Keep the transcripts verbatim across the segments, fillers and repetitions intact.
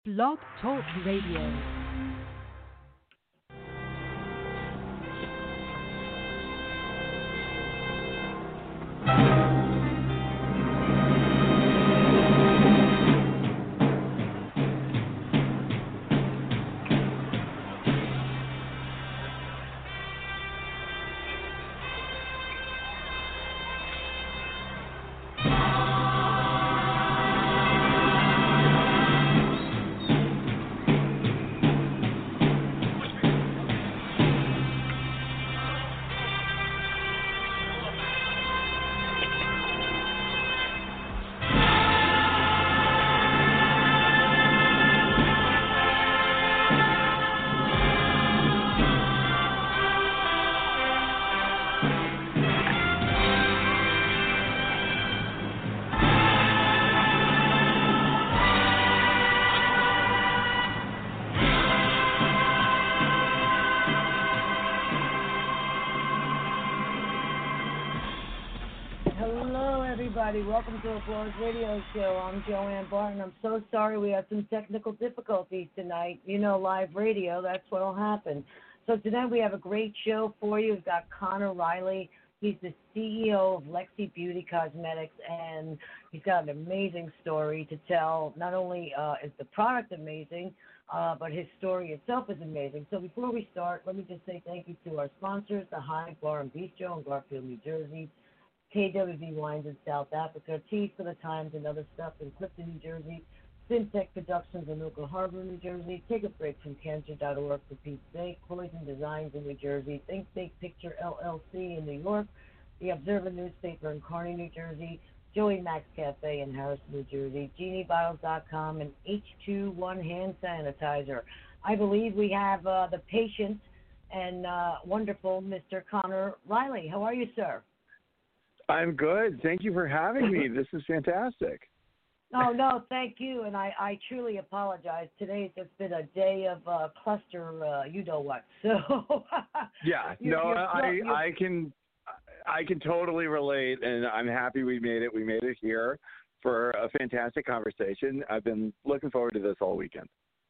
Blog Talk Radio. Welcome to Applause Radio Show. I'm Joanne Barton. I'm so sorry we had some technical difficulties tonight. You know, live radio, that's what'll happen. So tonight we have a great show for you. We've got Connor Riley. He's the C E O of Lexi Beauty Cosmetics, and he's got an amazing story to tell. Not only uh, is the product amazing, uh, but his story itself is amazing. So before we start, let me just say thank you to our sponsors, the Hive Bar and Bistro in Garfield, New Jersey, K W V Wines in South Africa, Tea for the Times and Other Stuff in Clifton, New Jersey, Syntech Productions in Oakland Harbor, New Jersey, Take a Break from Cancer dot org for Pete's sake, Poison Designs in New Jersey, Think Big Picture L L C in New York, The Observer Newspaper in Kearney, New Jersey, Joey Max Cafe in Harrison, New Jersey, Genie Bottles dot com, and H two one Hand Sanitizer. I believe we have uh, the patient and uh, wonderful Mister Connor Riley. How are you, sir? I'm good. Thank you for having me. This is fantastic. Oh, no, thank you. And I, I truly apologize. Today's just been a day of uh, cluster, uh, you know what. So yeah, you're, no, you're, I you're, I can I can totally relate, and I'm happy we made it. We made it here for a fantastic conversation. I've been looking forward to this all weekend.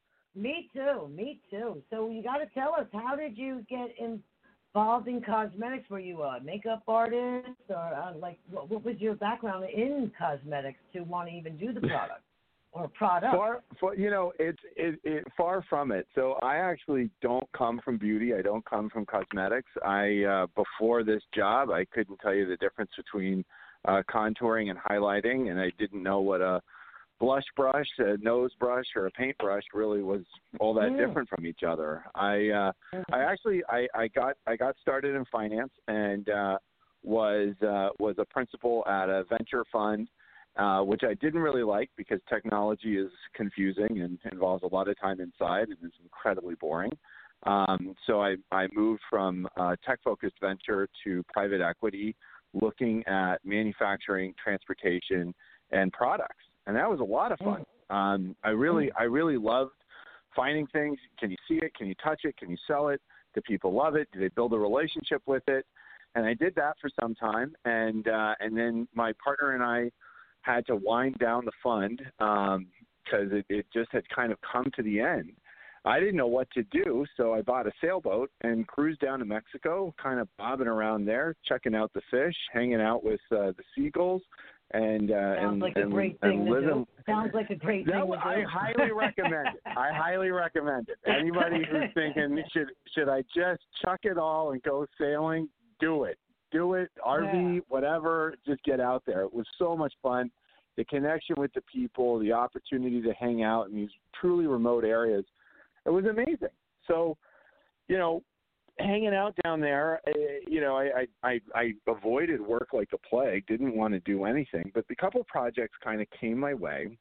Me too. Me too. So you got to tell us, how did you get in? Involved in cosmetics? Were you a makeup artist, or uh, like what, what was your background in cosmetics to want to even do the product or product? Far, far you know, it's it, it far from it. So I actually don't come from beauty. I don't come from cosmetics. I uh, before this job, I couldn't tell you the difference between uh, contouring and highlighting, and I didn't know what a blush brush, a nose brush, or a paintbrush really was all that mm. different from each other. I uh, I actually I, I got I got started in finance and uh, was uh, was a principal at a venture fund, uh, which I didn't really like because technology is confusing and involves a lot of time inside and is incredibly boring. Um, so I, I moved from uh, tech-focused venture to private equity, looking at manufacturing, transportation, and products. And that was a lot of fun. Um, I really, I really loved finding things. Can you see it? Can you touch it? Can you sell it? Do people love it? Do they build a relationship with it? And I did that for some time. And uh, and then my partner and I had to wind down the fund because um, it, it just had kind of come to the end. I didn't know what to do, so I bought a sailboat and cruised down to Mexico, kind of bobbing around there, checking out the fish, hanging out with uh, the seagulls. And uh, sounds and, like and, a great and thing to living, do. Sounds like a great that, thing to I do. highly recommend it. I highly recommend it. Anybody who's thinking should should I just chuck it all and go sailing? Do it. Do it. R V, yeah. whatever. Just get out there. It was so much fun. The connection with the people, the opportunity to hang out in these truly remote areas. It was amazing. So, you know, hanging out down there, uh, you know, I, I, I avoided work like the plague, didn't want to do anything, but the couple projects kind of came my way,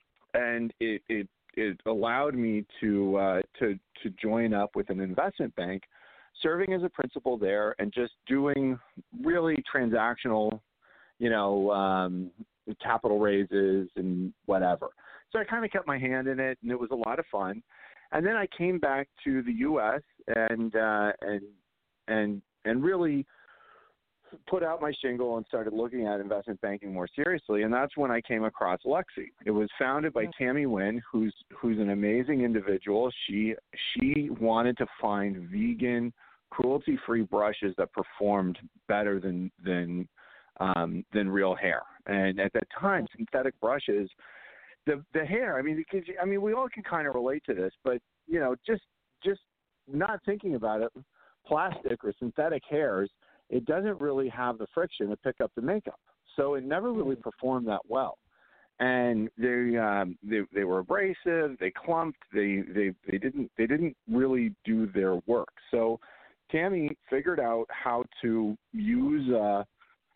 and it, it, it allowed me to, uh, to, to join up with an investment bank, serving as a principal there and just doing really transactional, you know, um, capital raises and whatever. So I kind of kept my hand in it, and it was a lot of fun. And then I came back to the U S and uh, and and and really put out my shingle and started looking at investment banking more seriously, and that's when I came across Lexi. It was founded by Tammy Wynn, who's who's an amazing individual. She she wanted to find vegan, cruelty-free brushes that performed better than than um, than real hair. And at that time, synthetic brushes, the the hair. I mean, because I mean, we all can kind of relate to this, but you know, just just not thinking about it, plastic or synthetic hairs, it doesn't really have the friction to pick up the makeup, so it never really performed that well. And they um, they they were abrasive, they clumped, they they they didn't they didn't really do their work. So Tammy figured out how to use uh,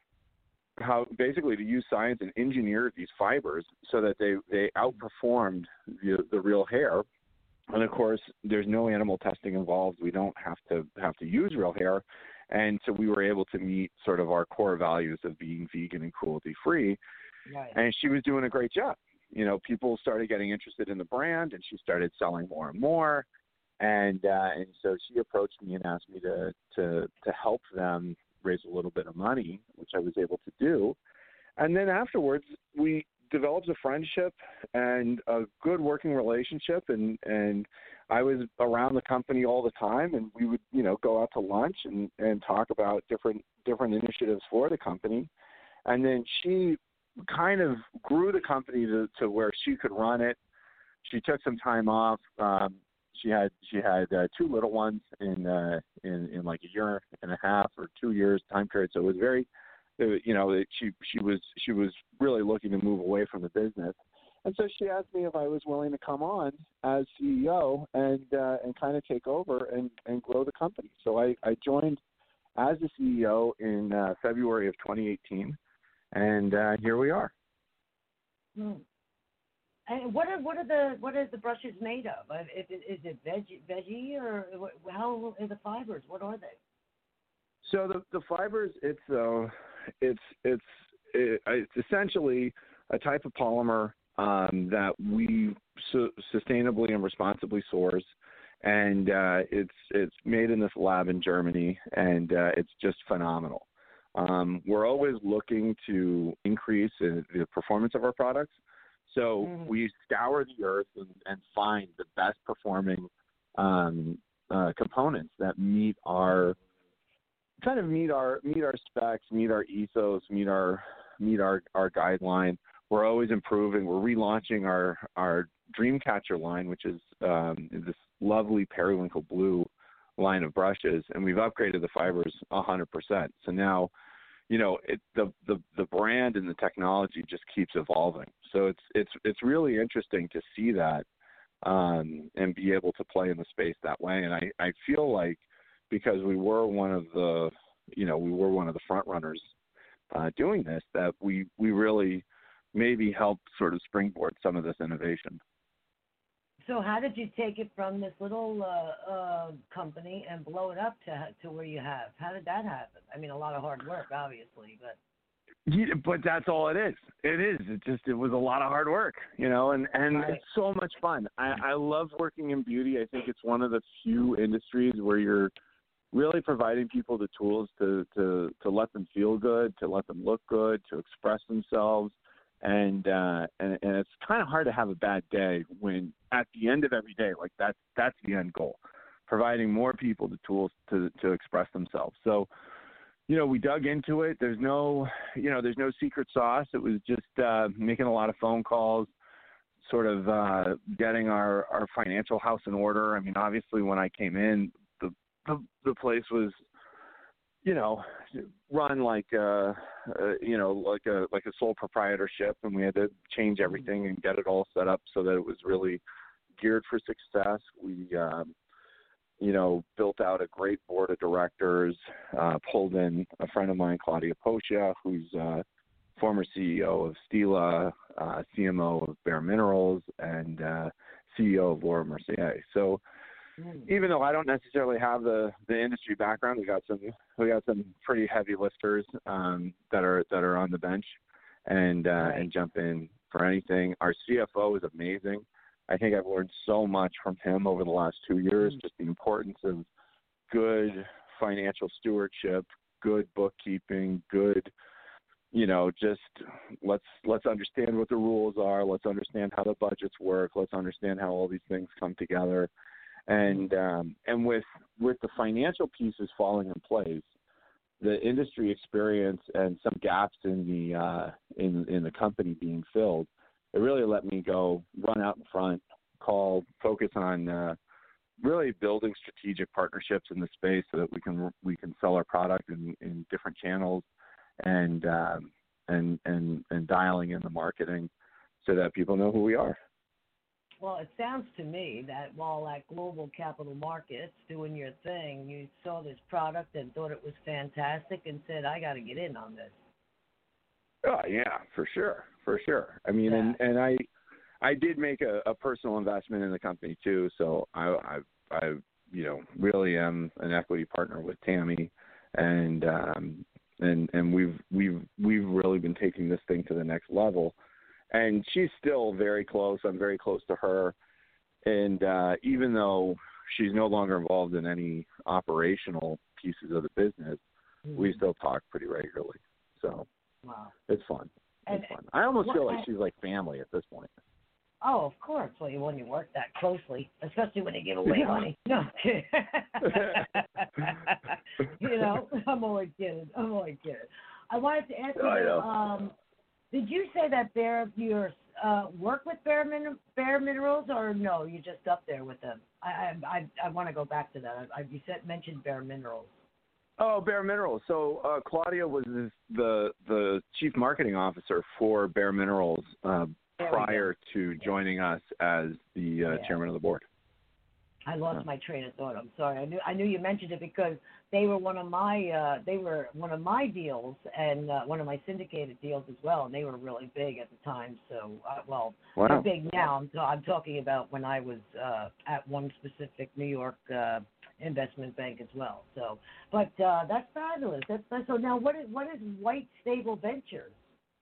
how basically to use science and engineer these fibers so that they they outperformed the the real hair. And of course, there's no animal testing involved. We don't have to have to use real hair. And so we were able to meet sort of our core values of being vegan and cruelty-free. Right. And she was doing a great job. You know, people started getting interested in the brand, and she started selling more and more. And uh, and so she approached me and asked me to, to to help them raise a little bit of money, which I was able to do. And then afterwards, we developed a friendship and a good working relationship, and and I was around the company all the time, and we would, you know, go out to lunch and, and talk about different different initiatives for the company. And then she kind of grew the company to, to where she could run it. She took some time off. Um, she had she had uh, two little ones in, uh, in in like a year and a half or two years time period. So it was very, you know, she she was she was really looking to move away from the business. And so she asked me if I was willing to come on as C E O and uh, and kind of take over and, and grow the company. So I, I joined as the C E O in uh, February of twenty eighteen, and uh, here we are. Hmm. And what are what are the what are the brushes made of? Is it, is it veggie veggie or what, how are the fibers? What are they? So the the fibers, it's uh, it's it's it, it's essentially a type of polymer Um, that we su- sustainably and responsibly source, and uh, it's it's made in this lab in Germany, and uh, it's just phenomenal. Um, we're always looking to increase in the performance of our products, so mm. we scour the earth and, and find the best performing um, uh, components that meet our kind of meet our meet our specs, meet our ethos, meet our meet our, our guideline. We're always improving. We're relaunching our, our Dreamcatcher line, which is um, this lovely periwinkle blue line of brushes, and we've upgraded the fibers one hundred percent. So now, you know, it, the, the the brand and the technology just keeps evolving. So it's it's it's really interesting to see that um, and be able to play in the space that way. And I, I feel like because we were one of the, you know, we were one of the front runners uh, doing this, that we we really maybe help sort of springboard some of this innovation. So how did you take it from this little uh, uh, company and blow it up to to where you have? How did that happen? I mean, a lot of hard work, obviously, but. Yeah, but that's all it is. It is. It just it was a lot of hard work, you know, and, and right. It's so much fun. I, I love working in beauty. I think it's one of the few industries where you're really providing people the tools to, to, to let them feel good, to let them look good, to express themselves. And, uh, and and it's kind of hard to have a bad day when at the end of every day, like that's that's the end goal, providing more people the tools to to express themselves. So, you know, we dug into it. There's no, you know, there's no secret sauce. It was just uh, making a lot of phone calls, sort of uh, getting our, our financial house in order. I mean, obviously, when I came in, the the, the place was, you know, run like a, uh, you know, like a like a sole proprietorship, and we had to change everything and get it all set up so that it was really geared for success. We, um, you know, built out a great board of directors, uh, pulled in a friend of mine, Claudia Poscia, who's uh, former C E O of Stila, uh, C M O of Bare Minerals, and uh, C E O of Laura Mercier. So, even though I don't necessarily have the, the industry background, we got some we got some pretty heavy lifters um, that are that are on the bench and uh, right. and jump in for anything. Our C F O is amazing. I think I've learned so much from him over the last two years, mm-hmm. just the importance of good financial stewardship good bookkeeping, good, you know, just let's let's understand what the rules are. Let's understand how the budgets work. Let's understand how all these things come together. And um, and with with the financial pieces falling in place, the industry experience and some gaps in the uh, in in the company being filled, it really let me go run out in front, call, focus on uh, really building strategic partnerships in the space so that we can we can sell our product in, in different channels, and um, and and and dialing in the marketing so that people know who we are. Well, it sounds to me that while at Global Capital Markets doing your thing, you saw this product and thought it was fantastic and said, I got to get in on this. Oh, yeah, for sure, for sure. I mean, Yeah. and, and I I did make a, a personal investment in the company too, so I, I, I, you know, really am an equity partner with Tammy, and um, and and we've we've we've really been taking this thing to the next level. And she's still very close. I'm very close to her. And uh, even though she's no longer involved in any operational pieces of the business, mm-hmm. we still talk pretty regularly. So wow. it's fun. And, it's fun. I almost what, feel like she's like family at this point. Oh, of course. Well, you when you work that closely, especially when you give away money. No, you know, I'm only kidding. I'm only kidding. I wanted to ask you. I know. Um, Did you say that Bear you uh, work with Bear, Min- Bear Minerals, or no? You just up there with them? I I I, I want to go back to that. I, you said mentioned Bear Minerals. Oh, Bear Minerals. So uh, Claudia was the the chief marketing officer for Bear Minerals uh, prior to joining us as the uh, yeah. chairman of the board. I lost my train of thought. I'm sorry. I knew I knew you mentioned it because they were one of my uh, they were one of my deals and uh, one of my syndicated deals as well, and they were really big at the time. So uh, well, wow. they're big now. I'm, I'm talking about when I was uh, at one specific New York uh, investment bank as well. So, but uh, that's fabulous. That's, that's so. Now, what is what is White Stable Ventures?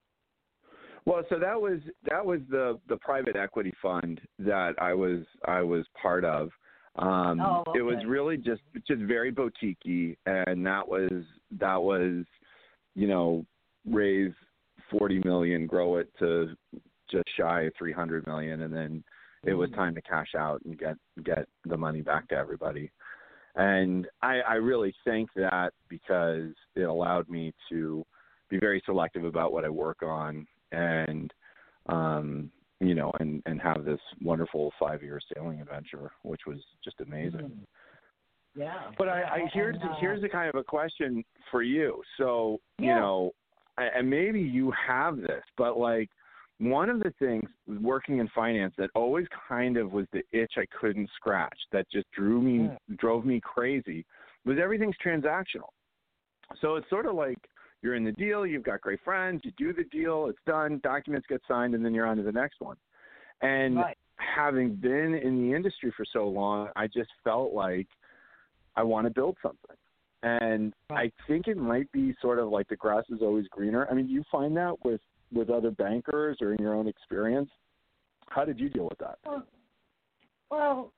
Well, so that was that was the, the private equity fund that I was I was part of. Um, oh, okay. It was really just just very boutique-y, and that was that was you know raise forty million, grow it to just shy of three hundred million, and then it was time to cash out and get get the money back to everybody. And I, I really think that because it allowed me to be very selective about what I work on, and um, you know, and, and have this wonderful five-year sailing adventure, which was just amazing. Mm-hmm. Yeah. But I, I here's and, uh, here's a kind of a question for you. So you yeah. know, and maybe you have this, but like one of the things working in finance that always kind of was the itch I couldn't scratch, that just drew me mm. drove me crazy, was everything's transactional. So it's sort of like you're in the deal, you've got great friends, you do the deal, it's done, documents get signed, and then you're on to the next one. And right. having been in the industry for so long, I just felt like I want to build something. And right. I think it might be sort of like the grass is always greener. I mean, do you find that with, with other bankers or in your own experience? How did you deal with that? Well, well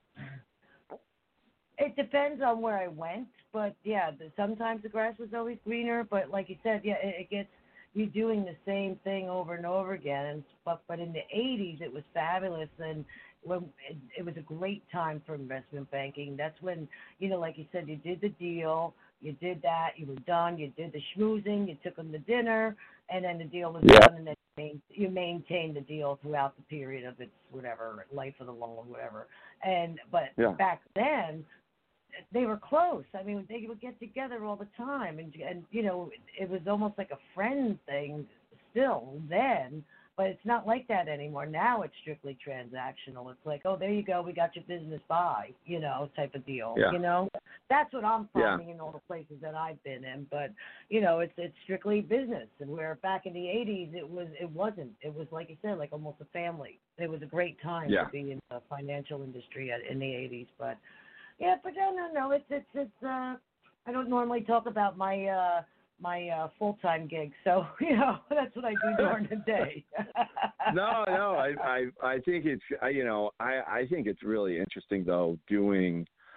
it depends on where I went, but yeah, the, sometimes the grass was always greener. But like you said, yeah, it, it gets you doing the same thing over and over again. And but but in the eighties, it was fabulous, and when it, it was a great time for investment banking. That's when, you know, like you said, you did the deal, you did that, you were done, you did the schmoozing, you took them to dinner, and then the deal was yeah. done, and then you maintained the deal throughout the period of its whatever life of the loan, whatever. And but yeah. back then, they were close. I mean, they would get together all the time, and and you know, it was almost like a friend thing still then. But it's not like that anymore. Now it's strictly transactional. It's like, oh, there you go, we got your business, bye, you know, type of deal. Yeah. You know, that's what I'm finding yeah. in all the places that I've been in. But you know, it's it's strictly business. And where back in the eighties, it was it wasn't. It was like you said, like almost a family. It was a great time yeah. to be in the financial industry at, in the eighties. But yeah, but no, no, no. It's it's it's. Uh, I don't normally talk about my. Uh, my uh, full-time gig, so you know that's what I do during the day. no, no, I, I, I think it's, I, you know, I, I think it's really interesting though doing,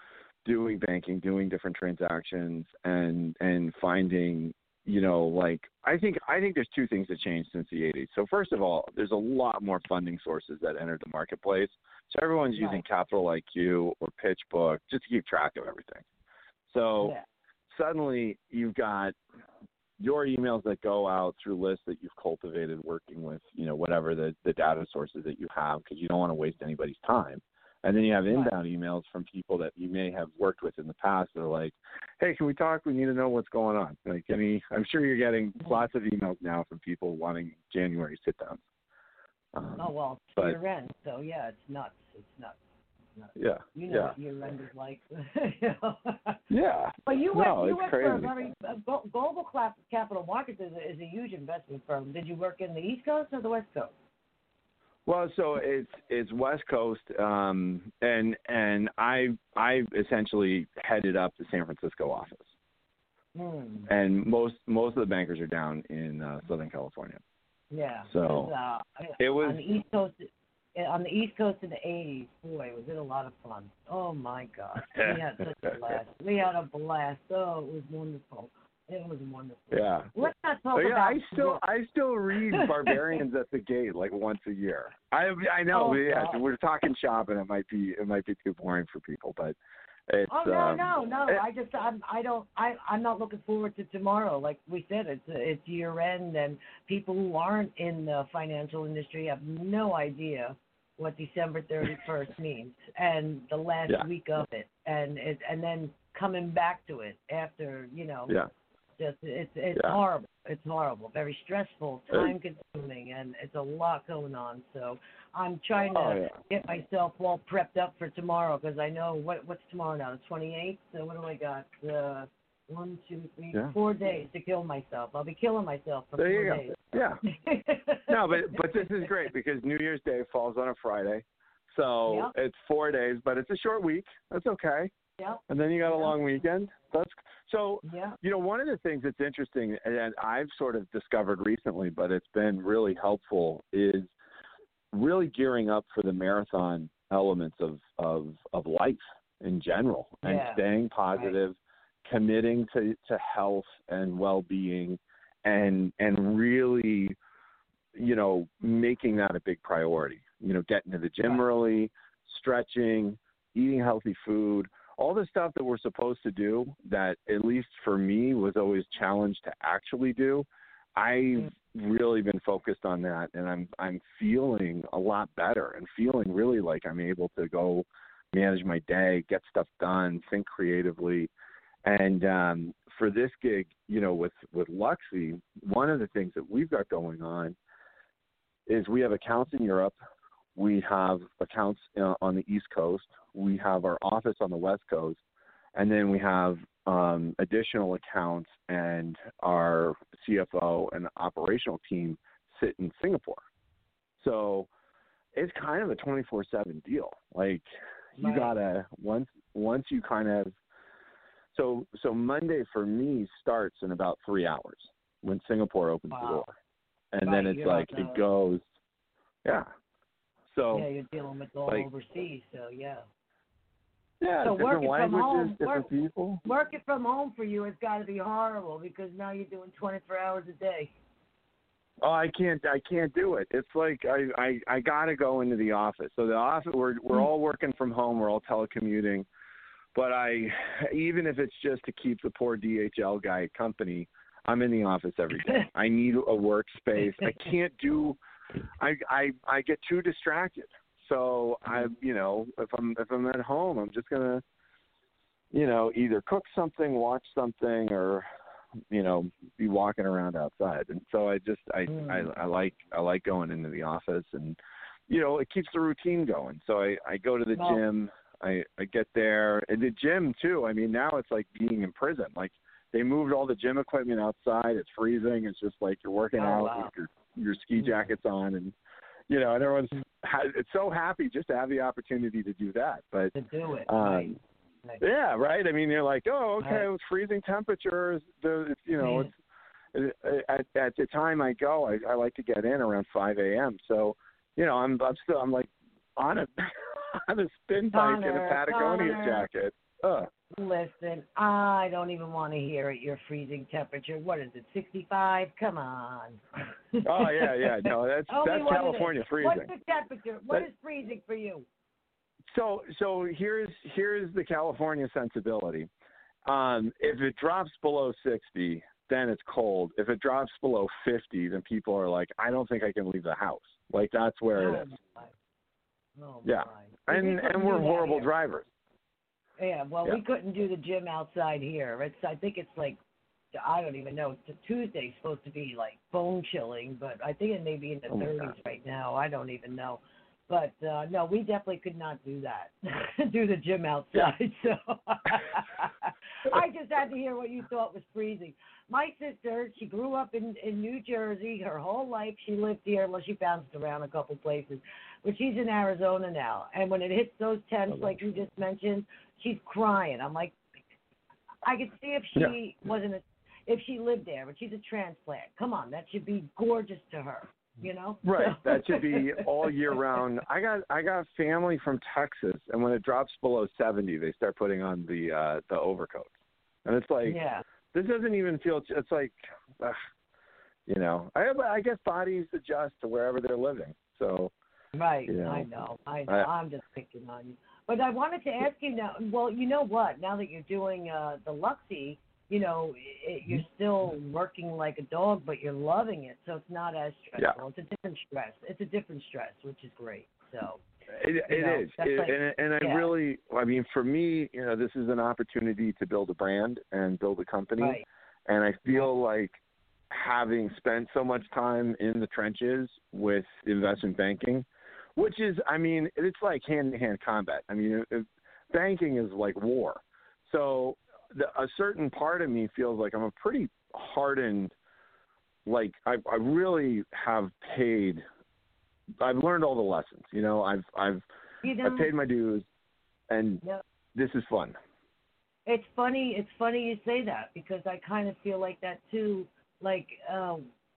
doing banking, doing different transactions, and and finding, you know, like I think I think there's two things that changed since the eighties. So first of all, there's a lot more funding sources that entered the marketplace. So everyone's using Right. Capital I Q or PitchBook just to keep track of everything. So Yeah. suddenly you've got your emails that go out through lists that you've cultivated working with, you know, whatever the, the data sources that you have, because you don't want to waste anybody's time. And then you have inbound emails from people that you may have worked with in the past that are like, hey, can we talk? We need to know what's going on. Like any, I'm sure you're getting lots of emails now from people wanting January sit-downs. Um, Oh, well, it's but, year end, so yeah, it's nuts. It's nuts. It's nuts. yeah, You know yeah. what year end is like. You know? Yeah. But you went, No, you it's went for a crazy. very, uh, Glo- Global Cla- Capital Markets is a, is a huge investment firm. Did you work in the East Coast or the West Coast? Well, so it's it's West Coast, um, and and I I essentially headed up the San Francisco office, Hmm. and most most of the bankers are down in uh, Southern California. Yeah. So, 'cause, uh, it was- on the East Coast. On the East Coast in the eighties, boy, was it a lot of fun. Oh, my God. We had such a blast. We had a blast. Oh, it was wonderful. It was wonderful. Yeah. Let's not talk Oh, yeah, about I still I still read Barbarians at the Gate like once a year. I I know, Oh, yeah, God. we're talking shop, and it might be it might be too boring for people, but it's Oh no, um, no, no! it- I just I'm I don't I I'm not looking forward to tomorrow. Like we said, it's it's year end, and people who aren't in the financial industry have no idea what December thirty-first means, and the last Yeah. week of it, and it and then coming back to it after you know. yeah. Just it's it's Yeah. horrible. It's horrible. Very stressful, It- time consuming, and it's a lot going on. So I'm trying to Oh, yeah. get myself all prepped up for tomorrow because I know what what's tomorrow now, the twenty-eighth. So what do I got? Uh, one, two, three, Yeah. four days to kill myself. I'll be killing myself for There four you go. days. Yeah. No, but but this is great because New Year's Day falls on a Friday, so Yep. it's four days, but it's a short week. That's okay. Yep. And then you got a Yeah. long weekend. That's so. Yeah. You know, one of the things that's interesting, and I've sort of discovered recently, but it's been really helpful, is really gearing up for the marathon elements of of, of life in general, and Yeah. staying positive, committing to, to health and well-being, and and really, you know, making that a big priority. You know, getting to the gym Right. early, stretching, eating healthy food, all the stuff that we're supposed to do that, at least for me, was always challenged to actually do. I've really been focused on that, and I'm I'm feeling a lot better and feeling really like I'm able to go manage my day, get stuff done, think creatively. And um, for this gig, you know, with, with Luxy, one of the things that we've got going on is we have accounts in Europe. We have accounts uh, on the East Coast. We have our office on the West Coast. And then we have um, additional accounts, and our C F O and operational team sit in Singapore. So it's kind of a twenty-four seven deal. Like you Right. gotta, once, once you kind of, so, so Monday for me starts in about three hours when Singapore opens the Wow. door. And Right, then it's you're like, on it the- goes, yeah. So, Yeah, you're dealing with all like- overseas, so yeah. yeah, So different working from languages, home, different work- people. Working from home for you has got to be horrible because now you're doing twenty-four hours a day. Oh, I can't. I can't do it. It's like I, I, I got to go into the office. So the office, we're we're all working from home. We're all telecommuting. But I, even if it's just to keep the poor D H L guy company, I'm in the office every day. I need a workspace. I can't do. I I I get too distracted. So I, you know, if I'm if I'm at home, I'm just gonna, you know, either cook something, watch something, or, you know, be walking around outside. And so I just I, Mm. I I like I like going into the office, and, you know, it keeps the routine going. So I I go to the Well- gym. I I get there, and the gym too. I mean, now it's like being in prison. Like they moved all the gym equipment outside. It's freezing. It's just like you're working Oh, out wow. with your your ski jackets on, and, you know, and everyone's ha- it's so happy just to have the opportunity to do that. But To do it, um, right? Right. yeah, right. I mean, you're like, oh, okay, Right. it's freezing temperatures. The it's, you know, Yeah. it's at at the time I go, I, I like to get in around five a.m. So, you know, I'm I'm still I'm like on a on a spin bike and a Connor, Patagonia Connor. jacket. Ugh. Listen, I don't even want to hear it. Your freezing temperature. What is it? sixty-five? Come on. Oh yeah, yeah. No, that's Tell me that's what it California is. freezing. What's the temperature? What That- is freezing for you? So so here's here's the California sensibility. Um, if it drops below sixty, then it's cold. If it drops below fifty, then people are like, I don't think I can leave the house. Like that's where Oh, it is. my. Oh, Yeah. my. And We couldn't and we're do that horrible here. drivers. Yeah, well, Yeah. we couldn't do the gym outside here. It's I think it's like I don't even know. It's Tuesday's supposed to be like bone chilling, but I think it may be in the Oh my thirties God. right now. I don't even know. But uh no, we definitely could not do that. do the gym outside. So I just had to hear what you thought was freezing. My sister, she grew up in in New Jersey her whole life. She lived here, well, she bounced around a couple places, but she's in Arizona now. And when it hits those temps, Okay. like you just mentioned, she's crying. I'm like, I could see if she Yeah. wasn't a, if she lived there, but she's a transplant. Come on, that should be gorgeous to her. You know? Right. So- That should be all year round. I got I got family from Texas, and when it drops below seventy, they start putting on the uh, the overcoats, and it's like yeah. this doesn't even feel. It's like, ugh, you know, I I guess bodies adjust to wherever they're living. So Right, you know, I know, I know. I- I'm just picking on you. But I wanted to ask you now. Well, you know what? Now that you're doing uh, the Luxie, you know, it, you're still working like a dog, but you're loving it, so it's not as stressful. Yeah. It's a different stress. It's a different stress, which is great. So. It, You it know, is, that's It- like- and and I yeah. really, I mean, for me, you know, this is an opportunity to build a brand and build a company, Right. and I feel like having spent so much time in the trenches with investment banking, which is, I mean, it's like hand-to-hand combat. I mean, it, banking is like war. So the, a certain part of me feels like I'm a pretty hardened, like I, I really have paid. I've learned all the lessons. You know, I've I've You know, I've paid my dues, and Yep. this is fun. It's funny. It's funny you say that because I kind of feel like that too. Like uh,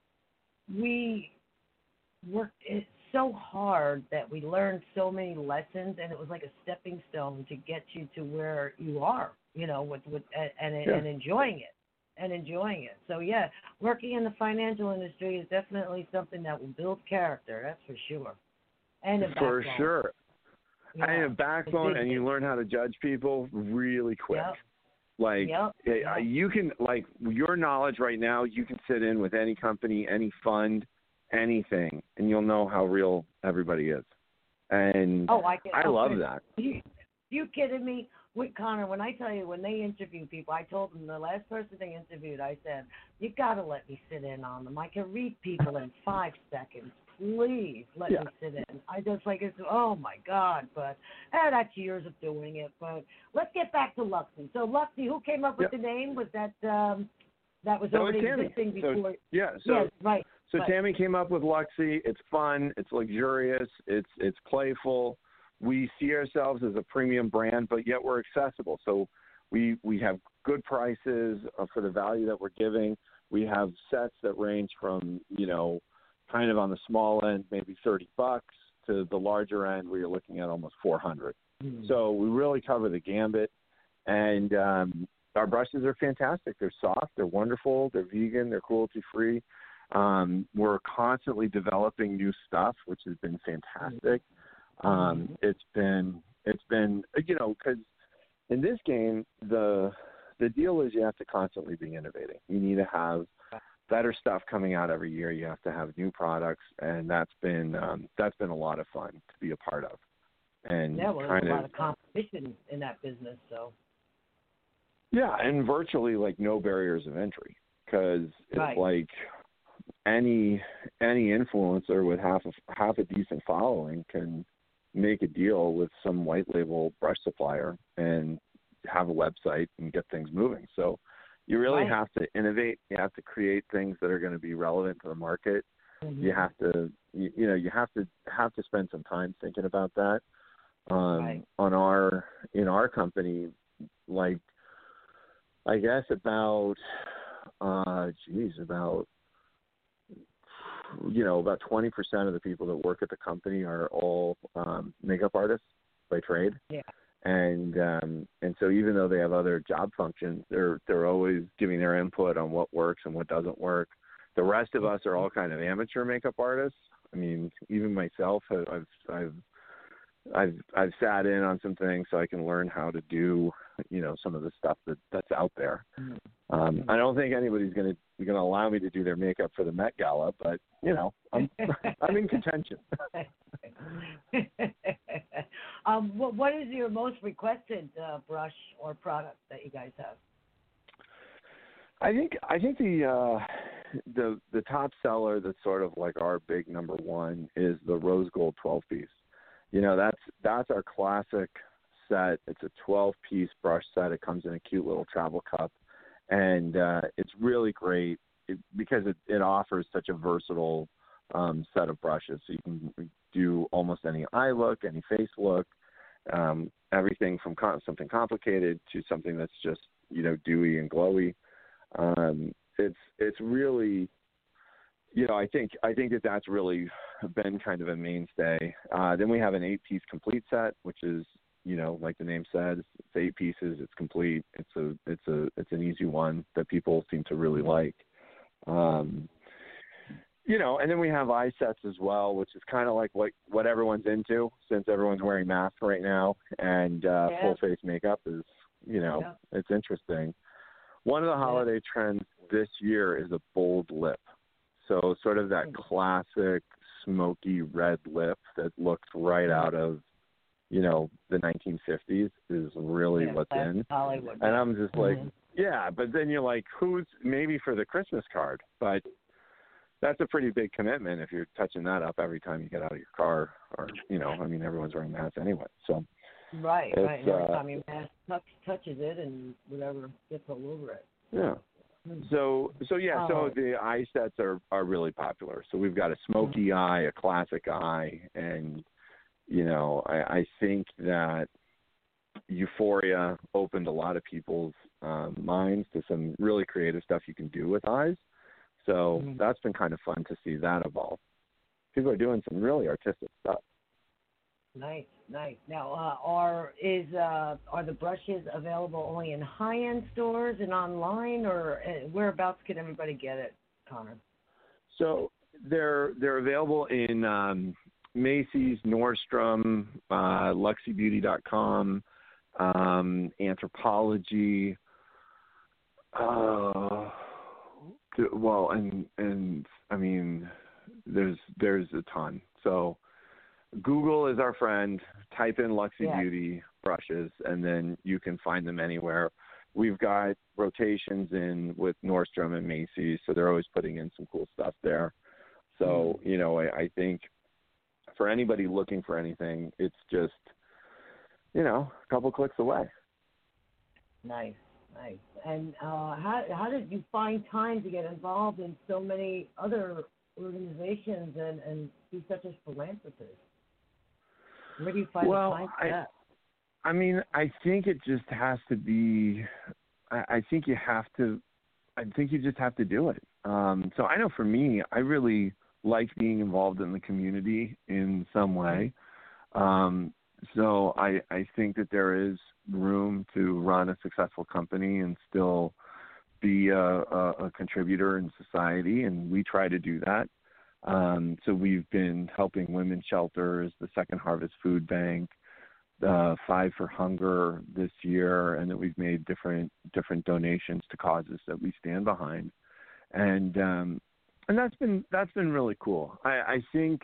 we worked it so hard that we learned so many lessons, and it was like a stepping stone to get you to where you are. You know, with with and and, Yeah. and enjoying it, and enjoying it. So yeah, working in the financial industry is definitely something that will build character. That's for sure. And a For backbone. sure. Yeah. And a backbone, big and you thing. learn how to judge people really quick. Yep. Like Yep, eh, yep. you can, like your knowledge right now, you can sit in with any company, any fund, anything, and you'll know how real everybody is. And Oh, I, can, I love that. You, you kidding me? With Connor, when I tell you, when they interview people, I told them the last person they interviewed, I said, you got to let me sit in on them. I can read people in five seconds. Please let Yeah. me sit in. I just like, it's, oh, my God. But eh, that's years of doing it. But let's get back to Luxie. So, Luxie, who came up with Yeah. the name? Was that um, that was That was already Tammy. existing So, before? yeah. So yes, right. So Right. Tammy came up with Luxie. It's fun. It's luxurious. It's it's playful. We see ourselves as a premium brand, but yet we're accessible. So we we have good prices uh, for the value that we're giving. We have sets that range from, you know, kind of on the small end, maybe thirty bucks, to the larger end where you're looking at almost four hundred. Mm. So we really cover the gambit. And um, our brushes are fantastic. They're soft. They're wonderful. They're vegan. They're cruelty-free. Um, we're constantly developing new stuff, which has been fantastic. Um, it's been, it's been, you know, because in this game, the the deal is you have to constantly be innovating. You need to have better stuff coming out every year. You have to have new products, and that's been um, that's been a lot of fun to be a part of. And Yeah, well, kind there's a of, lot of competition in that business, so. yeah, and virtually like no barriers of entry, because it's Right. like any any influencer with half a half a decent following can make a deal with some white label brush supplier and have a website and get things moving. So you really Right. have to innovate. You have to create things that are going to be relevant to the market. Mhm. You have to, you, you know, you have to have to spend some time thinking about that. Um, Right. On our in our company, like I guess about, uh, geez, about you know about twenty percent of the people that work at the company are all um, makeup artists, by trade. Yeah. And um, and so even though they have other job functions, they're they're always giving their input on what works and what doesn't work. The rest of us are all kind of amateur makeup artists. I mean, even myself, I've I've I've I've sat in on some things so I can learn how to do, you know, some of the stuff that, that's out there. Um, I don't think anybody's going to going to allow me to do their makeup for the Met Gala, but you know, I'm I'm in contention. um, what, what is your most requested uh, brush or product that you guys have? I think I think the uh, the the top seller that's sort of like our big number one is the Rose Gold twelve piece. You know, that's that's our classic set. It's a twelve-piece brush set. It comes in a cute little travel cup, and uh, it's really great it, because it, it offers such a versatile um, set of brushes. So you can do almost any eye look, any face look, um, everything from com- something complicated to something that's just, you know, dewy and glowy. Um, it's it's really, you know, I think I think that that's really been kind of a mainstay. Uh, then we have an eight-piece complete set, which is, you know, like the name says, it's eight pieces. It's complete. It's a it's a it's an easy one that people seem to really like. Um, you know, and then we have eye sets as well, which is kind of like what what everyone's into since everyone's wearing masks right now, and uh, yeah. full face makeup is, you know, yeah. It's interesting. One of the holiday yeah. trends this year is a bold lip. So sort of that classic smoky red lip that looks right out of, you know, the nineteen fifties is really yeah, what's in. Hollywood. And I'm just like, mm-hmm. yeah, but then you're like, who's maybe for the Christmas card, but that's a pretty big commitment if you're touching that up every time you get out of your car, or, you know, I mean, everyone's wearing masks anyway. So right, right. Every uh, time your mask touch, touches it and whatever gets all over it. Yeah. So, so yeah, so oh. the eye sets are, are really popular. So we've got a smoky mm-hmm. eye, a classic eye, and, you know, I, I think that Euphoria opened a lot of people's um, minds to some really creative stuff you can do with eyes. So mm-hmm. that's been kind of fun to see that evolve. People are doing some really artistic stuff. Nice, nice. Now, uh, are is uh, are the brushes available only in high-end stores and online, or uh, whereabouts can everybody get it, Connor? So they're they're available in um, Macy's, Nordstrom, uh, Luxy Beauty dot com, um, Anthropologie. Uh, well, and and I mean, there's there's a ton. So Google is our friend. Type in Luxy yeah. Beauty brushes, and then you can find them anywhere. We've got rotations in with Nordstrom and Macy's, so they're always putting in some cool stuff there. So, mm. you know, I, I think for anybody looking for anything, it's just, you know, a couple clicks away. Nice, nice. And uh, how how did you find time to get involved in so many other organizations and, and be such a philanthropist? Where do you find well, the time for I, that? I mean, I think it just has to be, I, I think you have to, I think you just have to do it. Um, so I know for me, I really like being involved in the community in some way. Um, so I, I think that there is room to run a successful company and still be a, a, a contributor in society, and we try to do that. Um, so we've been helping women's shelters, the Second Harvest Food Bank, uh, Five for Hunger this year, and that we've made different different donations to causes that we stand behind, and um, and that's been that's been really cool. I, I think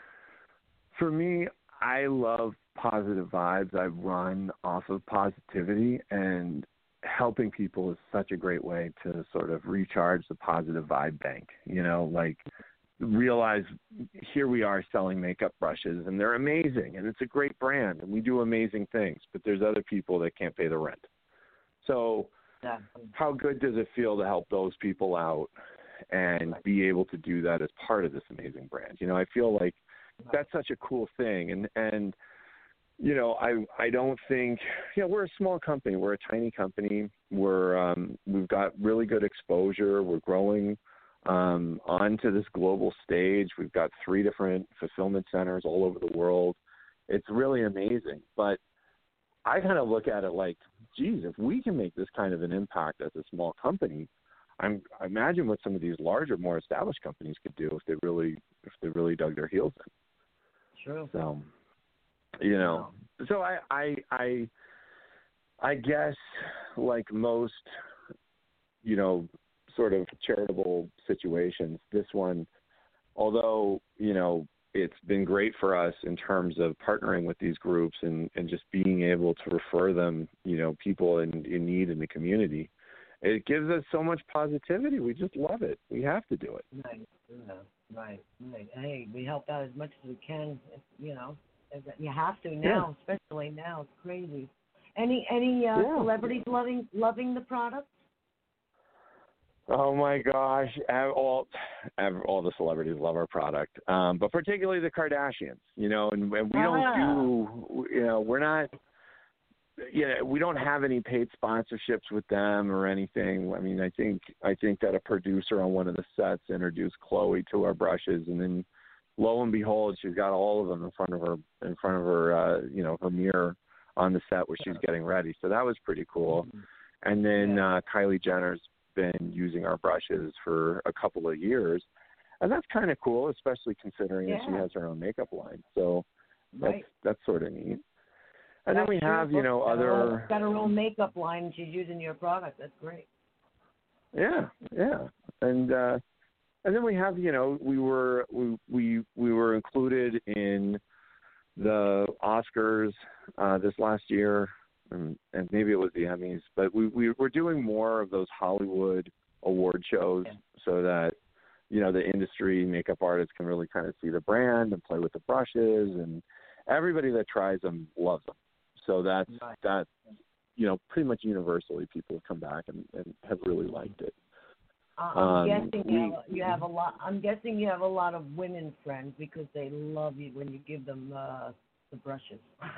for me, I love positive vibes. I run off of positivity, and helping people is such a great way to sort of recharge the positive vibe bank. You know, like. Realize here we are selling makeup brushes, and they're amazing, and it's a great brand, and we do amazing things, but there's other people that can't pay the rent. So yeah. How good does it feel to help those people out and be able to do that as part of this amazing brand? You know, I feel like that's such a cool thing. And, and you know, I I don't think, you know, we're a small company. We're a tiny company. We're, um, we've got really good exposure. We're growing um, onto this global stage. We've got three different fulfillment centers all over the world. it's really amazing. But I kind of look at it like, geez, if we can make this kind of an impact as a small company, I'm, I imagine what some of these larger, more established companies could do if they really, if they really dug their heels in. True. So, you know, wow. so I, I, I, I guess like most, you know, sort of charitable situations, this one, although, you know, it's been great for us in terms of partnering with these groups and, and just being able to refer them, you know, people in, in need in the community. It gives us so much positivity. We just love it. We have to do it. Right, yeah. right, right. Hey, we help out as much as we can. You know, you have to now, yeah. especially now. It's crazy. Any any uh, yeah. celebrities loving loving the product? Oh my gosh! All all the celebrities love our product, um, but particularly the Kardashians. You know, and, and we don't ah. do. You know, we're not. Yeah, you know, we don't have any paid sponsorships with them or anything. I mean, I think I think that a producer on one of the sets introduced Khloe to our brushes, and then lo and behold, she's got all of them in front of her in front of her, uh, you know, her mirror on the set where she's getting ready. So that was pretty cool. Mm-hmm. And then yeah. uh, Kylie Jenner's been using our brushes for a couple of years, and that's kind of cool, especially considering yeah. that she has her own makeup line. So right. that's that's sort of neat. And that's then we true. have, you know, got other her own, got her own makeup line, and she's using your product. That's great. Yeah, yeah, and uh, and then we have, you know, we were we we we were included in the Oscars uh, this last year. And, and maybe it was the Emmys, but we, we we're doing more of those Hollywood award shows yeah. so that, you know, the industry makeup artists can really kind of see the brand and play with the brushes, and everybody that tries them loves them. So that's right. that, you know, pretty much universally people have come back and, and have really liked it. Uh, I'm um, guessing we, you, have, you have a lot. I'm guessing you have a lot of women friends because they love you when you give them uh, the brushes.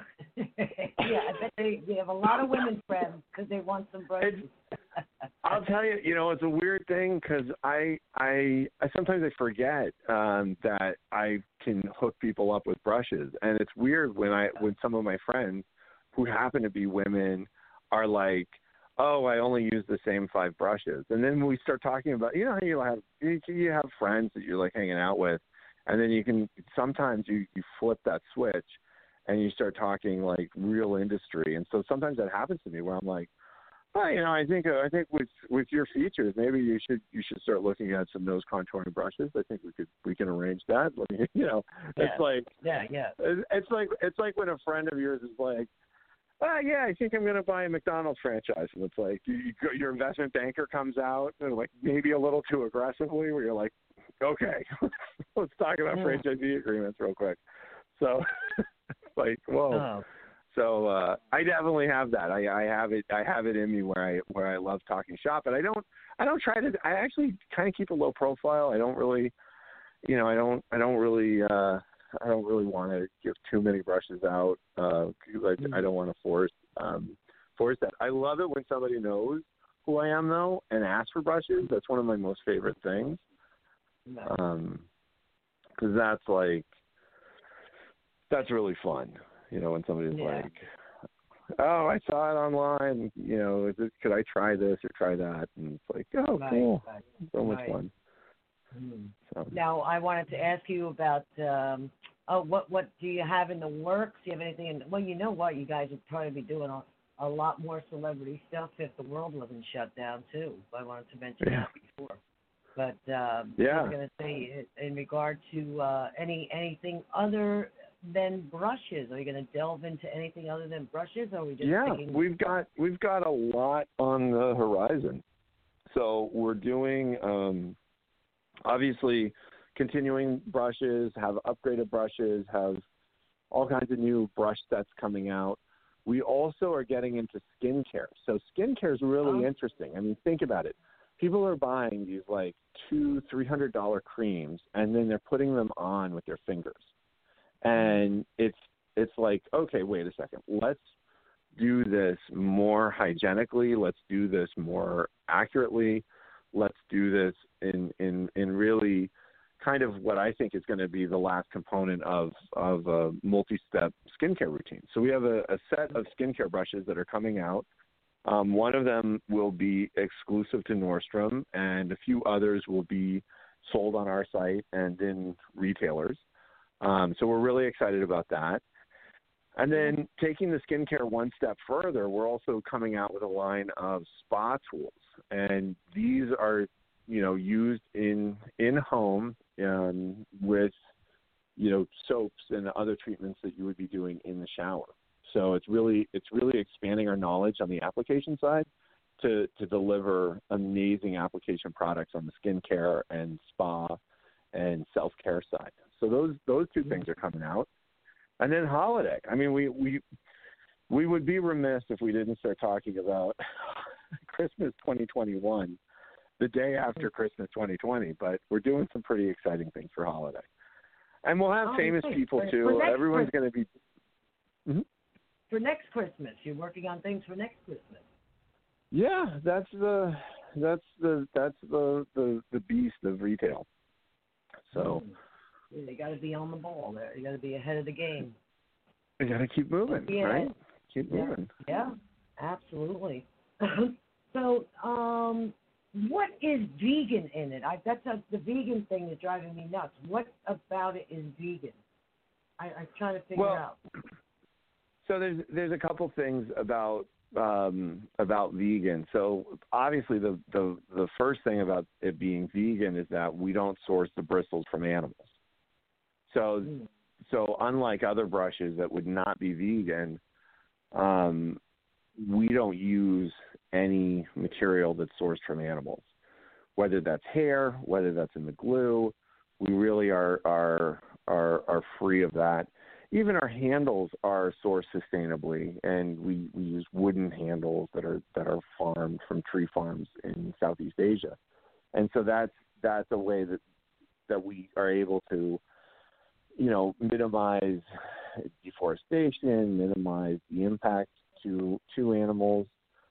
yeah, I bet they, they have a lot of women friends because they want some brushes. I'll tell you, you know, it's a weird thing because I, I, I sometimes I forget um, that I can hook people up with brushes, and it's weird when I when some of my friends who happen to be women are like, oh, I only use the same five brushes, and then we start talking about, you know, how you have you, you have friends that you're like hanging out with, and then you can sometimes you, you flip that switch. And you start talking like real industry, and so sometimes that happens to me where I'm like, "Oh, you know, I think uh, I think with with your features, maybe you should you should start looking at some nose contouring brushes. I think we could we can arrange that." You know, yeah. it's like yeah, yeah. It's like it's like when a friend of yours is like, "Ah, yeah, I think I'm going to buy a McDonald's franchise," and it's like you, you, your investment banker comes out and like maybe a little too aggressively, where you're like, "Okay, let's talk about mm. franchisee agreements real quick." So. Like, whoa. Oh. So uh, I definitely have that. I, I have it. I have it in me where I where I love talking shop, but I don't. I don't try to. I actually kind of keep a low profile. I don't really, you know. I don't. I don't really. Uh, I don't really want to give too many brushes out. Uh, I, I don't want to force um, force that. I love it when somebody knows who I am though and asks for brushes. That's one of my most favorite things. No. Um, because that's like. That's really fun, you know, when somebody's yeah. like, oh, I saw it online, you know, is it, could I try this or try that? And it's like, oh, right, cool. Right, so much right. fun. Mm. So. Now, I wanted to ask you about, um, oh, what what do you have in the works? Do you have anything in, well, you know what, you guys would probably be doing a, a lot more celebrity stuff if the world wasn't shut down, too. I wanted to mention yeah. that before. But um, yeah. I was going to say, in regard to uh, any anything other than brushes, are you going to delve into anything other than brushes, or are we just yeah thinking? we've got we've got a lot on the horizon. So we're doing um, obviously continuing brushes, have upgraded brushes, have all kinds of new brush sets coming out. We also are getting into skincare. So skincare is really oh. interesting. I mean, think about it. People are buying these like two, three hundred dollar creams, and then they're putting them on with their fingers. And it's it's like, okay, wait a second. Let's do this more hygienically. Let's do this more accurately. Let's do this in in, in really kind of what I think is going to be the last component of, of a multi-step skincare routine. So we have a, a set of skincare brushes that are coming out. Um, one of them will be exclusive to Nordstrom, and a few others will be sold on our site and in retailers. Um, so we're really excited about that. And then taking the skincare one step further, we're also coming out with a line of spa tools. And these are, you know, used in in home um, with, you know, soaps and other treatments that you would be doing in the shower. So it's really it's really expanding our knowledge on the application side to, to deliver amazing application products on the skincare and spa and self-care side. So those those two things are coming out. And then holiday. I mean, we, we, we would be remiss if we didn't start talking about Christmas twenty twenty-one, the day after Christmas twenty twenty, but we're doing some pretty exciting things for holiday. And we'll have oh, famous nice. people, for, too. for Everyone's going to be... Mm-hmm. For next Christmas. You're working on things for next Christmas. Yeah, that's the that's the that's the the, the beast of retail. So mm. you got to be on the ball there. You got to be ahead of the game. You got to keep moving, yeah. right? Keep yeah. moving. Yeah, absolutely. So, um, what is vegan in it? I, that's a, the vegan thing is driving me nuts. What about it is vegan? I, I'm trying to figure well, out. So there's there's a couple things about um, about vegan. So obviously the, the the first thing about it being vegan is that we don't source the bristles from animals. So Mm. so unlike other brushes that would not be vegan, um, we don't use any material that's sourced from animals, whether that's hair, whether that's in the glue. We really are are are, are free of that. Even our handles are sourced sustainably, and we, we use wooden handles that are that are farmed from tree farms in Southeast Asia, and so that's that's a way that that we are able to, you know, minimize deforestation, minimize the impact to to animals,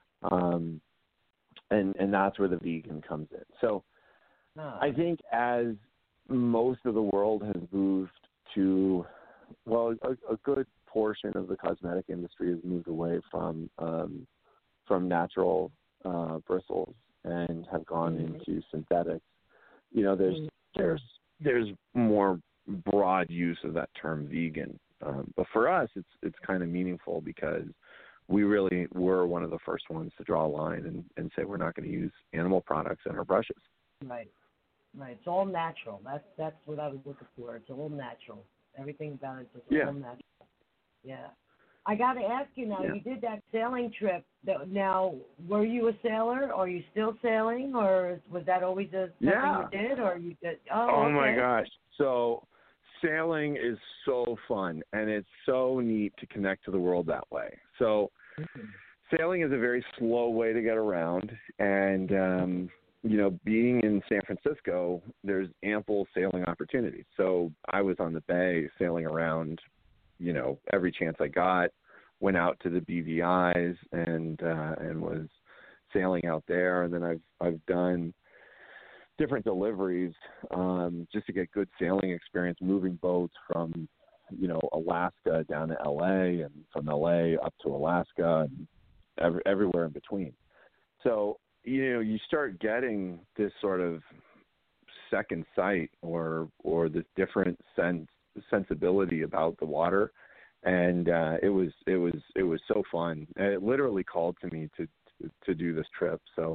um, and and that's where the vegan comes in. So Oh. I think as most of the world has moved to, well, a, a good portion of the cosmetic industry has moved away from um, from natural uh, bristles and have gone mm-hmm. into synthetics. You know, there's mm-hmm. there's there's more broad use of that term vegan, um, but for us, it's it's kind of meaningful because we really were one of the first ones to draw a line and, and say we're not going to use animal products in our brushes. Right, right. It's all natural. That's that's what I was looking for. It's all natural. Everything about it is Yeah. all natural. Yeah. I got to ask you now. Yeah. You did that sailing trip. Now, were you a sailor? Are you still sailing, or was that always a something Yeah. you did, or you did? Oh, Oh okay. my gosh! So sailing is so fun, and it's so neat to connect to the world that way. So Mm-hmm. sailing is a very slow way to get around, and um, you know, being in San Francisco, there's ample sailing opportunities. So I was on the bay sailing around, you know, every chance I got. Went out to the B V Is and uh, and was sailing out there, and then I've I've done different deliveries um, just to get good sailing experience, moving boats from, you know, Alaska down to L A and from L A up to Alaska and every, everywhere in between. So, you know, you start getting this sort of second sight or or this different sense sensibility about the water, and uh, it was it was it was so fun. And it literally called to me to to, to do this trip. So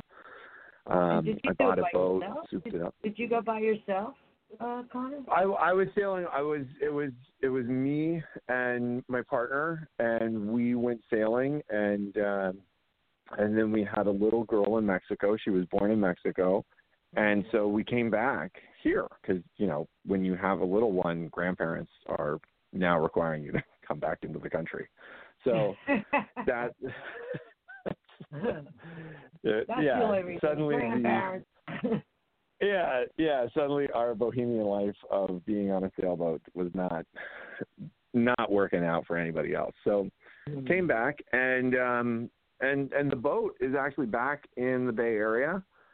um, I bought a boat, souped did, it up. Did you go by yourself, uh, Connor? I, I was sailing. I was. It was. It was me and my partner, and we went sailing, and uh, and then we had a little girl in Mexico. She was born in Mexico, and so we came back here because, you know, when you have a little one, grandparents are now requiring you to come back into the country. So that. That's yeah. the only reason. Suddenly. Grandparents. Yeah, yeah. Suddenly, our bohemian life of being on a sailboat was not not working out for anybody else. So, mm-hmm. came back, and um, and and the boat is actually back in the Bay Area,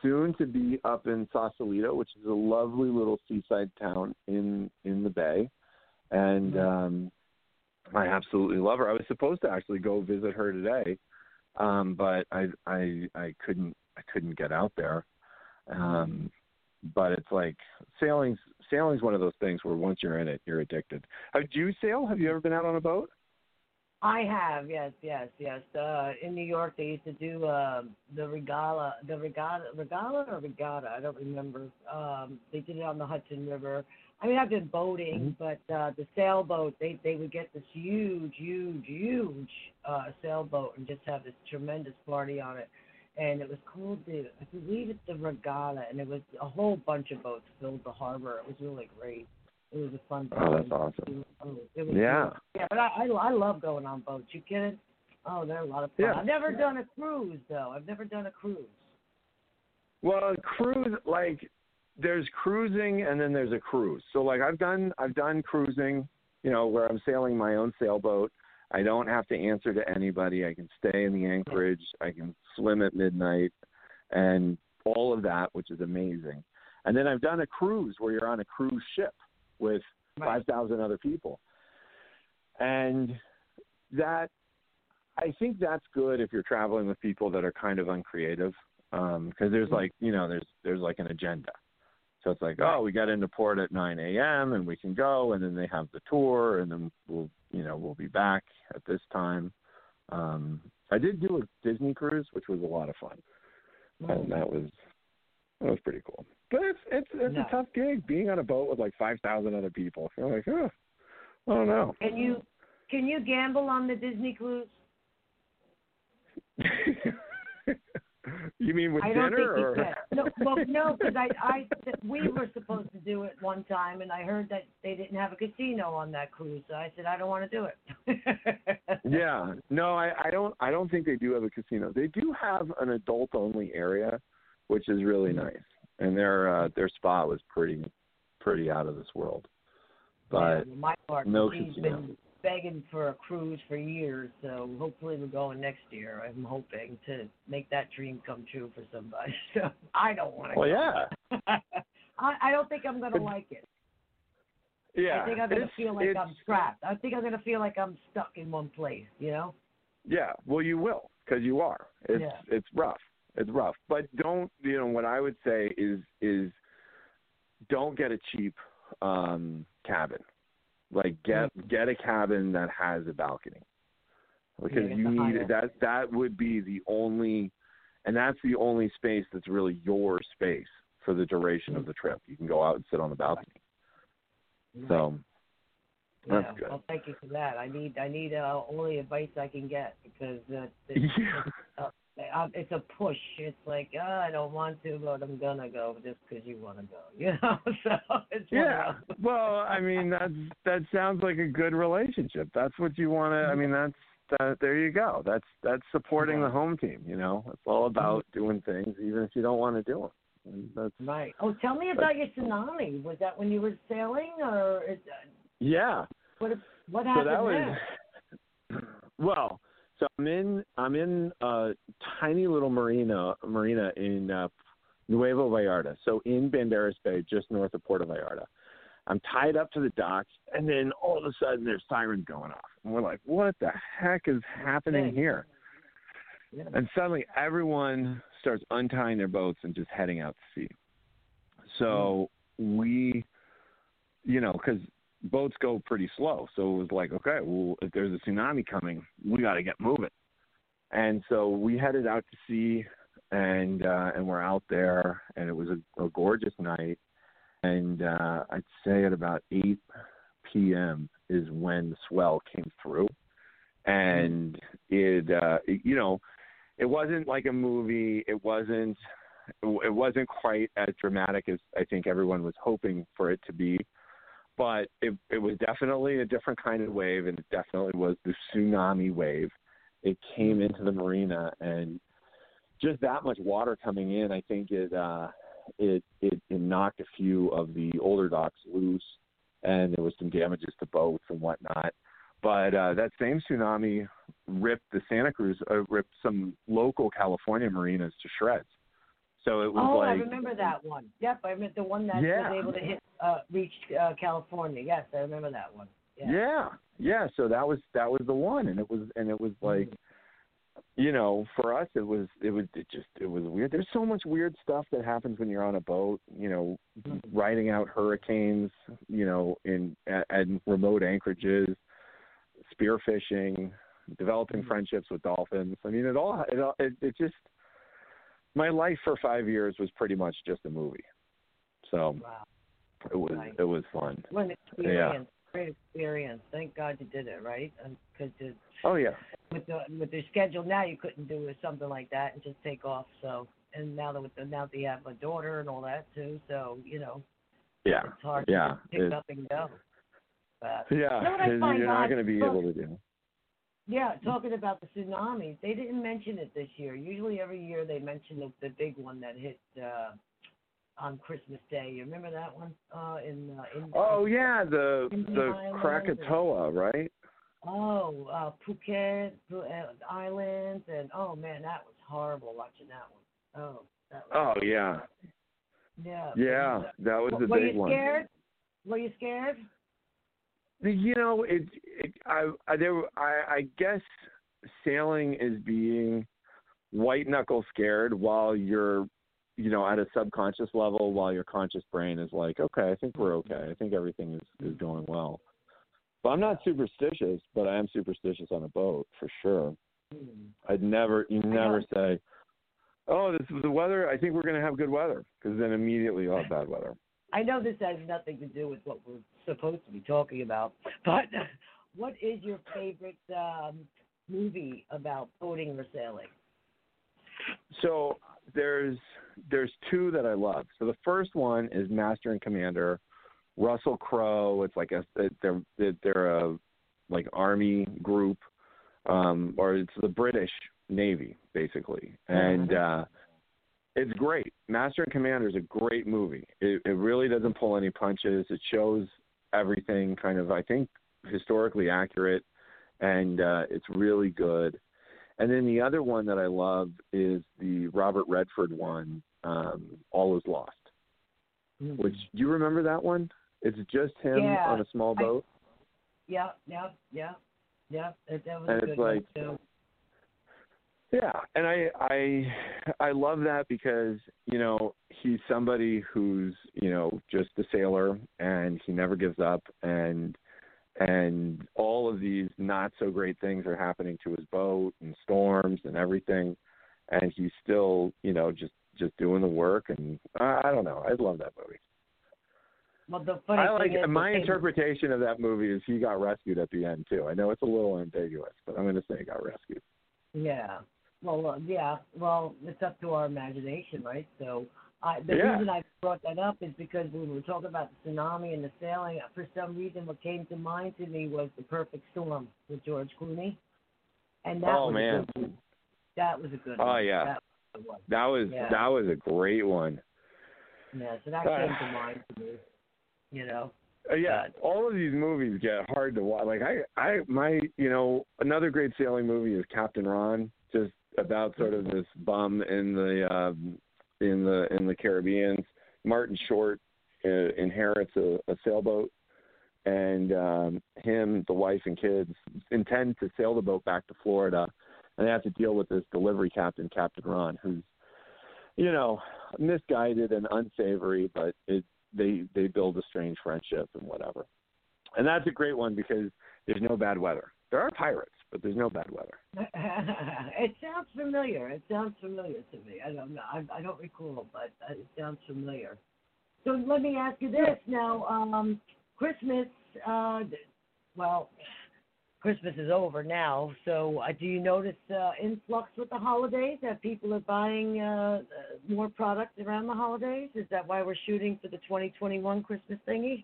soon to be up in Sausalito, which is a lovely little seaside town in in the Bay, and Mm-hmm. um, I absolutely love her. I was supposed to actually go visit her today, um, but I I I couldn't I couldn't get out there. Um, but it's like sailing's sailing's one of those things where once you're in it, you're addicted. Uh, do you sail? Have you ever been out on a boat? I have, yes, yes, yes. Uh, in New York, they used to do uh, the regatta, the regatta, regatta or regatta. I don't remember. Um, they did it on the Hudson River. I mean, I've been boating, Mm-hmm. but uh, the sailboat, they they would get this huge, huge, huge uh, sailboat and just have this tremendous party on it. And it was called the, I believe it's the regatta, and it was a whole bunch of boats filled the harbor. It was really great. It was a fun time. Oh, that's awesome. It was Yeah. Good. Yeah, but I, I I love going on boats. You kidding? Oh, they're a lot of fun. Yeah. I've never done a cruise though. I've never done a cruise. Well, cruise, like there's cruising and then there's a cruise. So like I've done I've done cruising, you know, where I'm sailing my own sailboat. I don't have to answer to anybody. I can stay in the anchorage. I can swim at midnight and all of that, which is amazing. And then I've done a cruise where you're on a cruise ship with Right. five thousand other people. And that, I think that's good if you're traveling with people that are kind of uncreative, because um, there's like, you know, there's there's like an agenda. So it's like, oh, we got into port at nine a.m. and we can go, and then they have the tour, and then we'll, you know, we'll be back at this time. Um, I did do a Disney cruise, which was a lot of fun, Mm. and that was that was pretty cool. But it's it's it's No. a tough gig being on a boat with like five thousand other people. You're like, oh, I don't know. Can you can you gamble on the Disney cruise? You mean with I don't dinner think or? you can. No, well, no, because I, I, we were supposed to do it one time, and I heard that they didn't have a casino on that cruise. So I said, I don't want to do it. Yeah, no, I, I don't. I don't think they do have a casino. They do have an adult-only area, which is really nice, and their uh, their spa was pretty pretty out of this world. But yeah, my partner, no she's casino. been begging for a cruise for years, so hopefully we're going next year. I'm hoping to make that dream come true for somebody. So I don't want to. Well, go. yeah, I, I don't think I'm going to like it. yeah. I think I'm going to it's- feel like it's- I'm trapped. I think I'm going to feel like I'm stuck in one place. You know? Yeah, well, you will, because you are. It's Yeah. it's rough. It's rough. But don't, you know, what I would say is is don't get a cheap um, cabin. Like get Mm-hmm. get a cabin that has a balcony, because Yeah, get you the need high-end. that. That would be the only, and that's the only space that's really your space for the duration of the trip. You can go out and sit on the balcony. So Yeah, that's good. well, thank you for that. I need I need uh, only advice I can get because uh, it's, Yeah. uh, uh, it's a push. It's like oh, I don't want to, but I'm gonna go just because you want to go. You know, so it's one of Yeah. those. Well, I mean, that's that sounds like a good relationship. That's what you want to. I mean, that's that. There you go. That's that's supporting the home team. You know, it's all about doing things, even if you don't want to do them. And that's Right. Oh, tell me about your tsunami. Was that when you were sailing, or is, uh, yeah. what? What So happened that there? was well. So I'm in I'm in a tiny little marina marina in uh, Nuevo Vallarta. So in Banderas Bay, just north of Puerto Vallarta. I'm tied up to the docks, and then all of a sudden there's sirens going off, and we're like, "What the heck is happening here?" Yeah. And suddenly everyone starts untying their boats and just heading out to sea. So we, you know, because boats go pretty slow. So it was like, okay, well, if there's a tsunami coming, we got to get moving. And so we headed out to sea, and uh, and we're out there, and it was a, a gorgeous night. And uh, I'd say at about eight p.m. is when the swell came through. And it, uh, it, you know, it wasn't like a movie. It wasn't, it wasn't quite as dramatic as I think everyone was hoping for it to be. But it, it was definitely a different kind of wave, and it definitely was the tsunami wave. It came into the marina, and just that much water coming in, I think it, uh, it, it, it knocked a few of the older docks loose, and there was some damages to boats and whatnot. But uh, that same tsunami ripped the Santa Cruz, uh, ripped some local California marinas to shreds. So it was oh, like. I remember that one. Yep, I remember the one that Yeah. was able to hit, uh, reach uh, California. Yes, I remember that one. Yeah. yeah, yeah. So that was that was the one, and it was and it was like, you know, for us it was it was it just it was weird. There's so much weird stuff that happens when you're on a boat. You know, riding out hurricanes. You know, in at, at remote anchorages, spearfishing, developing friendships with dolphins. I mean, it all it all, it, it just. My life for five years was pretty much just a movie, so wow. it was Nice. it was fun. What an experience! Great experience. Thank God you did it, right? Because Oh yeah. with the with their schedule now, you couldn't do something like that and just take off. So, and now that with the, now that you have a daughter and all that too, so you know, Yeah. it's hard yeah. to pick it, up and go. But, yeah. you know what I find You're not odd? going to be Look, able to do. Yeah, talking about the tsunamis, they didn't mention it this year. Usually every year they mention the, the big one that hit uh, on Christmas Day. You remember that one? Uh, in, uh, in Oh yeah, the Indian the Islands Krakatoa, right? Oh, uh, Phuket Phu- uh, Islands, and oh man, that was horrible watching that one. Oh, that was, Oh yeah. yeah. Yeah, that was the Were big you one. scared? Were you scared? You know, it. it I, I there. I, I guess sailing is being white knuckle scared while you're, you know, at a subconscious level, while your conscious brain is like, okay, I think we're okay. I think everything is, is going well. But I'm not superstitious, but I am superstitious on a boat for sure. Hmm. I'd never, you never say, oh, this is the weather. I think we're going to have good weather, because then immediately you'll have bad weather. I know this has nothing to do with what we're supposed to be talking about, but what is your favorite um, movie about boating or sailing? So there's there's two that I love. So the first one is Master and Commander. Russell Crowe. It's like a they're they're a like army group, um, or it's the British Navy basically, and uh, it's great. Master and Commander is a great movie. It, it really doesn't pull any punches. It shows everything kind of, I think, historically accurate, and uh, it's really good. And then the other one that I love is the Robert Redford one, um, All Is Lost. Mm-hmm. Which, do you remember that one? It's just him yeah, on a small boat. I, yeah, yeah, yeah, yeah. That, that was and a good it's like, one too. Yeah, and I I I love that because, you know, he's somebody who's, you know, just a sailor and he never gives up, and and all of these not so great things are happening to his boat and storms and everything, and he's still, you know, just just doing the work, and I, I don't know, I love that movie. Well, the funny I like thing is, my interpretation of that movie is he got rescued at the end too. I know it's a little ambiguous, but I'm going to say he got rescued. Yeah. Well, uh, yeah. Well, it's up to our imagination, right? So, I, the yeah. reason I brought that up is because when we were talking about the tsunami and the sailing, for some reason, what came to mind to me was The Perfect Storm with George Clooney, and that oh was man, a good one. That was a good oh one. yeah, that was, one. that was yeah. that was a great one. Yeah, so that came to mind to me. You know. Uh, yeah, all of these movies get hard to watch. Like I, I, my, you know, another great sailing movie is Captain Ron, just about sort of this bum in the um, in the in the Caribbean. Martin Short uh, inherits a, a sailboat, and um, him, the wife, and kids intend to sail the boat back to Florida, and they have to deal with this delivery captain, Captain Ron, who's, you know, misguided and unsavory, but it. They they build a strange friendship and whatever. And that's a great one because there's no bad weather. There are pirates, but there's no bad weather. It sounds familiar. It sounds familiar to me. I don't know. I, I don't recall, but it sounds familiar. So let me ask you this now. Um, Christmas, uh, well, Christmas is over now. So uh, do you notice uh, influx with the holidays, that people are buying uh, more products around the holidays? Is that why we're shooting for the twenty twenty-one Christmas thingy?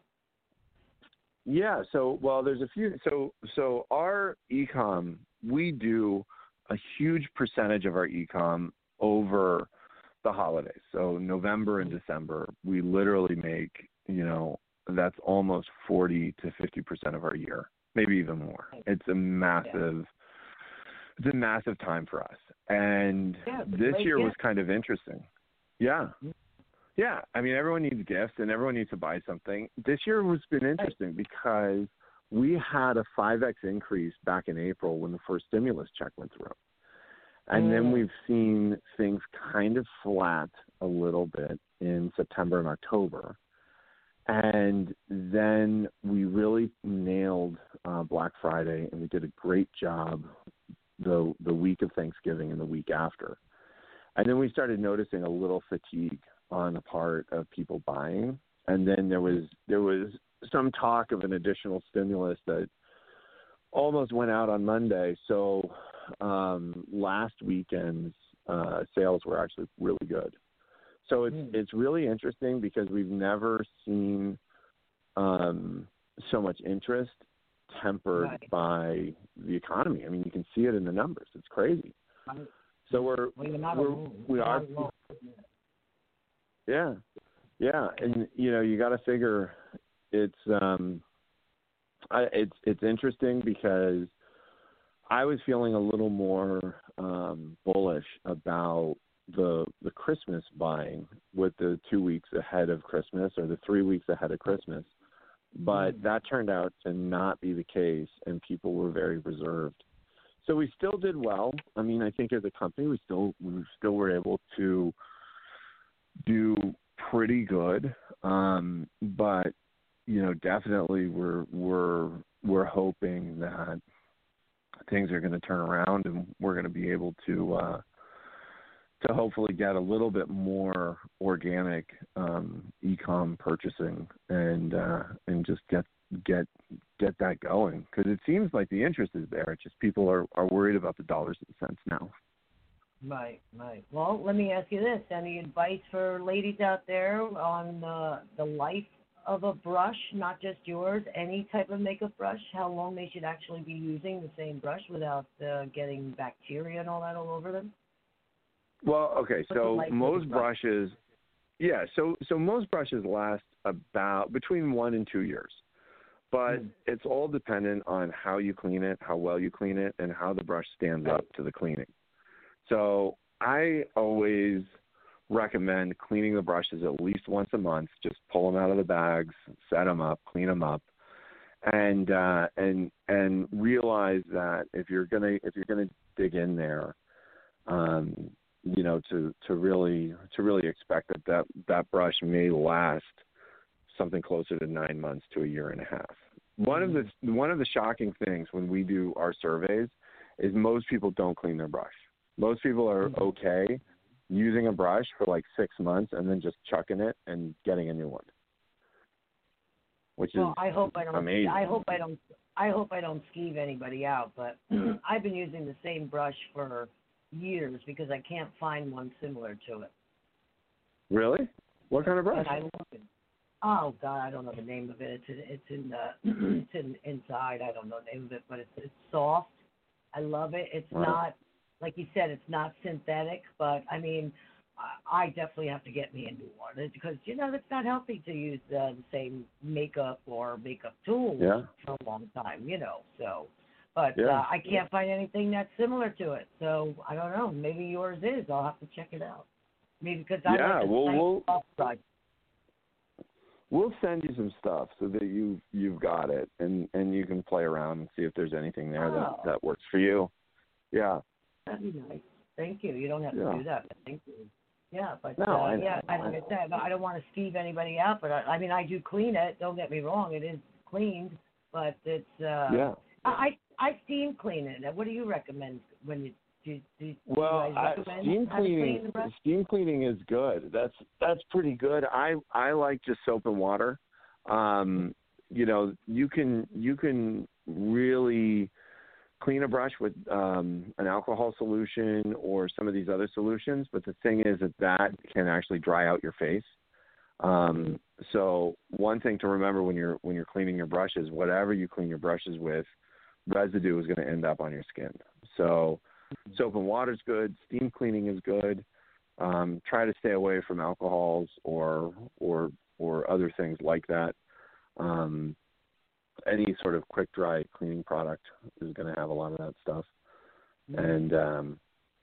Yeah. So, well, there's a few. So, so our e-com, we do a huge percentage of our e-com over the holidays. So November and December, we literally make, you know, that's almost forty to fifty percent of our year. Maybe even more. It's a massive, yeah. it's a massive time for us. And yeah, this year yeah. was kind of interesting. Yeah. Yeah. I mean, everyone needs gifts and everyone needs to buy something. This year has been interesting because we had a five X increase back in April when the first stimulus check went through. And mm. then we've seen things kind of flat a little bit in September and October. And then we really nailed uh, Black Friday, and we did a great job the the week of Thanksgiving and the week after. And then we started noticing a little fatigue on the part of people buying. And then there was there was some talk of an additional stimulus that almost went out on Monday. So um, last weekend's uh, sales were actually really good. So it's mm. it's really interesting because we've never seen um, so much interest tempered right. by the economy. I mean, you can see it in the numbers. It's crazy. Right. So we're, well, you're not we're alone. we you're are. Yeah, yeah, and you know you got to figure it's um, I, it's it's interesting because I was feeling a little more um, bullish about the the Christmas buying with the two weeks ahead of Christmas or the three weeks ahead of Christmas, but mm. that turned out to not be the case, and people were very reserved. So we still did well. I mean, I think as a company, we still we still were able to do pretty good, um, but you know, definitely we're we're we're hoping that things are going to turn around and we're going to be able to. Uh, to hopefully get a little bit more organic um, e-com purchasing and uh, and just get get get that going, because it seems like the interest is there. It's just people are, are worried about the dollars and cents now. Right, right. Well, let me ask you this: any advice for ladies out there on uh, the life of a brush, not just yours, any type of makeup brush? How long they should actually be using the same brush without uh, getting bacteria and all that all over them? Well, okay, so most brushes, yeah, so so most brushes last about between one and two years, but mm. it's all dependent on how you clean it, how well you clean it, and how the brush stands up to the cleaning. So I always recommend cleaning the brushes at least once a month. Just pull them out of the bags, set them up, clean them up, and uh, and and realize that if you're gonna if you're gonna dig in there. Um, you know, to, to really to really expect that, that that brush may last something closer to nine months to a year and a half. One mm-hmm. of the one of the shocking things when we do our surveys is most people don't clean their brush. Most people are mm-hmm. okay using a brush for like six months and then just chucking it and getting a new one, which well, is I hope I don't, amazing. I hope I don't I hope I don't skeeve anybody out, but I've been using the same brush for years because I can't find one similar to it. Really? What kind of brush? And I love it. Oh God, I don't know the name of it. It's in, it's in the it's in, inside. I don't know the name of it, but it's it's soft. I love it. It's wow. not like you said. It's not synthetic, but I mean, I, I definitely have to get me a new one because you know it's not healthy to use uh, the same makeup or makeup tools yeah. for a long time. You know, so. But yeah. uh, I can't find anything that's similar to it. So I don't know. Maybe yours is. I'll have to check it out. Maybe because I yeah, like the we'll, we'll, side. We'll send you some stuff so that you you've got it and, and you can play around and see if there's anything there oh. that, that works for you. Yeah. That'd be nice. Thank you. You don't have yeah. to do that, but thank you. Yeah, but no, uh, I know, yeah, I like know. I said, I don't want to skeeve anybody out. But I, I mean, I do clean it. Don't get me wrong; it is cleaned, but it's uh, yeah. I I steam clean it. What do you recommend when you do? do well, do you guys I, steam cleaning clean steam cleaning is good. That's that's pretty good. I I like just soap and water. Um, you know, you can you can really clean a brush with um, an alcohol solution or some of these other solutions, but the thing is that that can actually dry out your face. Um, so one thing to remember when you're when you're cleaning your brushes, whatever you clean your brushes with, residue is going to end up on your skin. So soap and water is good. Steam cleaning is good. Um, try to stay away from alcohols or or or other things like that. Um, any sort of quick dry cleaning product is going to have a lot of that stuff. Mm-hmm. And um,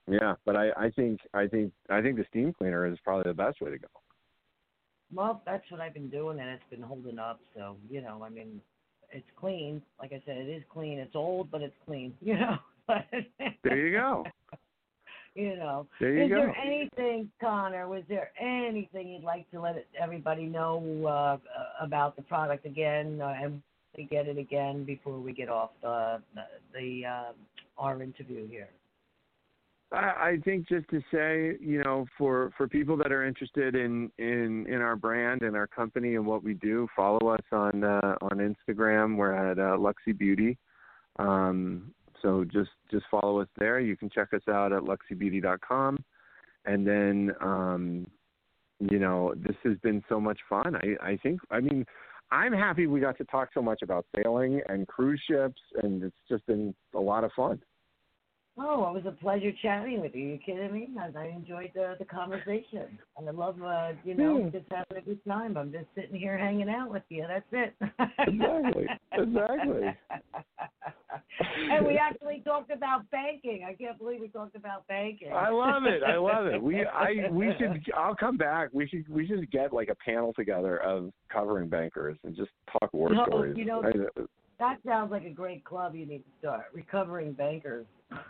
Yeah, but I, I think I think I think the steam cleaner is probably the best way to go. Well, that's what I've been doing, and it's been holding up. So, you know, I mean, it's clean. Like I said, it is clean. It's old, but it's clean. You know. There you go. You know. There you is go. there anything, Connor? Was there anything you'd like to let everybody know uh, about the product again, uh, and we get it again before we get off the the uh, our interview here? I think just to say, you know, for, for people that are interested in, in, in our brand and our company and what we do, follow us on uh, on Instagram. We're at uh, Luxy Beauty. Um, so just just follow us there. You can check us out at luxy beauty dot com. And then, um, you know, this has been so much fun. I, I think, I mean, I'm happy we got to talk so much about sailing and cruise ships, and it's just been a lot of fun. Oh, it was a pleasure chatting with you. You kidding me? I, I enjoyed the, the conversation. And I love, uh, you know, Yeah. just having a good time. I'm just sitting here hanging out with you. That's it. Exactly. Exactly. And we actually talked about banking. I can't believe we talked about banking. I love it. I love it. We I we should. I'll come back. We should we should get like a panel together of covering bankers and just talk war No, stories. you know, I, that sounds like a great club you need to start. Recovering bankers.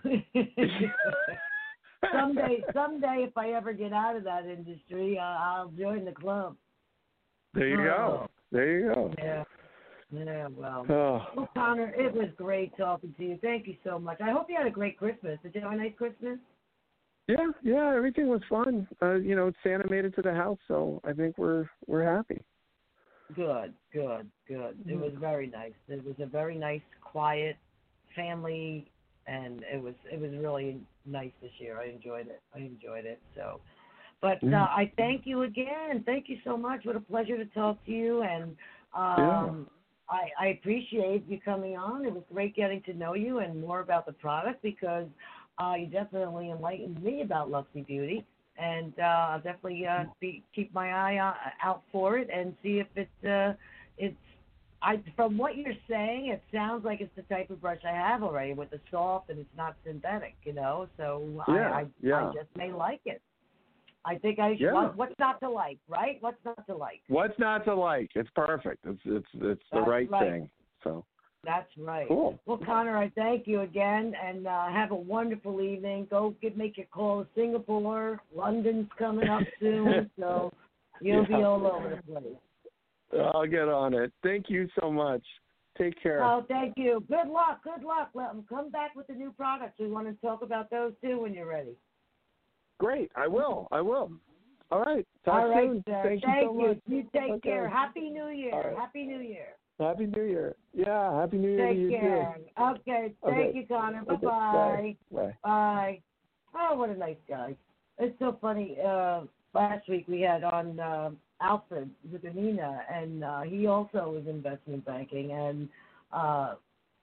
someday, someday, if I ever get out of that industry, uh, I'll join the club. There you oh. go. There you go. Yeah. Yeah, well. Oh. Well, Connor, it was great talking to you. Thank you so much. I hope you had a great Christmas. Did you have a nice Christmas? Yeah, yeah, everything was fun. Uh, you know, Santa made it to the house, so I think we're we're happy. Good, good, good. It was very nice. It was a very nice, quiet family, and it was it was really nice this year. I enjoyed it. I enjoyed it. So, but uh, I thank you again. Thank you so much. What a pleasure to talk to you, and um, yeah. I, I appreciate you coming on. It was great getting to know you and more about the product, because uh, you definitely enlightened me about Luxy Beauty. And uh, I'll definitely uh, be, keep my eye out, out for it and see if it's uh, it's. I from what you're saying, it sounds like it's the type of brush I have already, with the soft and it's not synthetic, you know. So yeah, I, I, yeah. I just may like it. I think I should. Yeah. What, what's not to like, right? What's not to like? What's not to like? It's perfect. It's it's it's the That's right, right. thing. So. That's right. Cool. Well, Connor, I thank you again, and uh, have a wonderful evening. Go get, make your call to Singapore. London's coming up soon, so you'll yeah. be all over the place. I'll get on it. Thank you so much. Take care. Oh, thank you. Good luck. Good luck. Well, come back with the new products. We want to talk about those, too, when you're ready. Great. I will. I will. All right. Talk all right, soon. sir. Thank, Thank you so you. much. You take okay. care. Happy New Year. Right. Happy New Year. Happy New Year. Yeah, Happy New Year Take to you care. too. Okay. Thank okay. you, Connor. Okay. Bye-bye. Bye. Bye. Oh, what a nice guy. It's so funny. Uh, last week we had on uh, Alfred Zuccanina, and uh, he also was investment banking. And uh,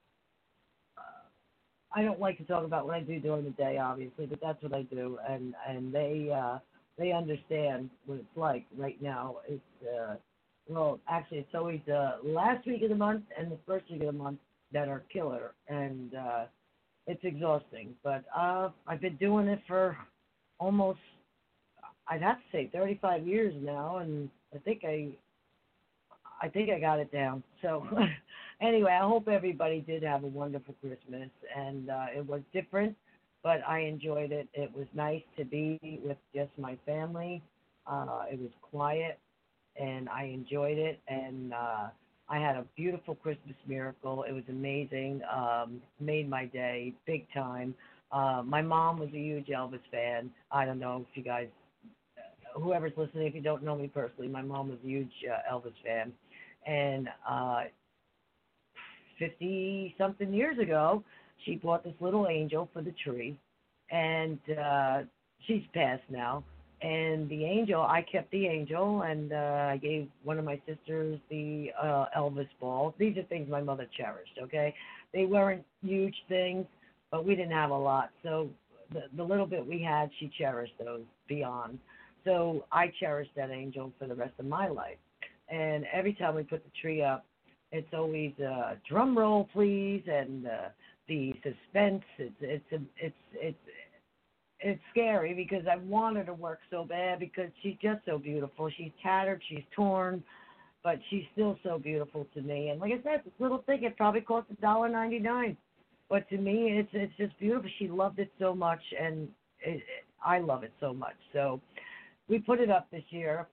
I don't like to talk about what I do during the day, obviously, but that's what I do. And and they uh, they understand what it's like right now. It's uh, well, actually, it's always uh, last week of the month and the first week of the month that are killer, and uh, it's exhausting. But uh, I've been doing it for almost, I'd have to say, thirty-five years now, and I think I, I think I got it down. So, anyway, I hope everybody did have a wonderful Christmas, and uh, it was different, but I enjoyed it. It was nice to be with just my family. Uh, it was quiet, and I enjoyed it, and uh, I had a beautiful Christmas miracle. It was amazing. Um, made my day big time. Uh, my mom was a huge Elvis fan. I don't know if you guys, whoever's listening, if you don't know me personally, my mom was a huge uh, Elvis fan. And uh, fifty-something years ago, she bought this little angel for the tree, and uh, she's passed now. And the angel, I kept the angel, and uh, I gave one of my sisters the uh, Elvis ball. These are things my mother cherished, okay? They weren't huge things, but we didn't have a lot. So the, the little bit we had, she cherished those beyond. So I cherished that angel for the rest of my life. And every time we put the tree up, it's always uh, drum roll, please, and uh, the suspense. It's it's it's it's it's scary because I want her to work so bad because she's just so beautiful. She's tattered, she's torn, but she's still so beautiful to me. And like I said, this little thing, it probably cost a dollar ninety nine, but to me, it's it's just beautiful. She loved it so much, and it, it, I love it so much. So we put it up this year.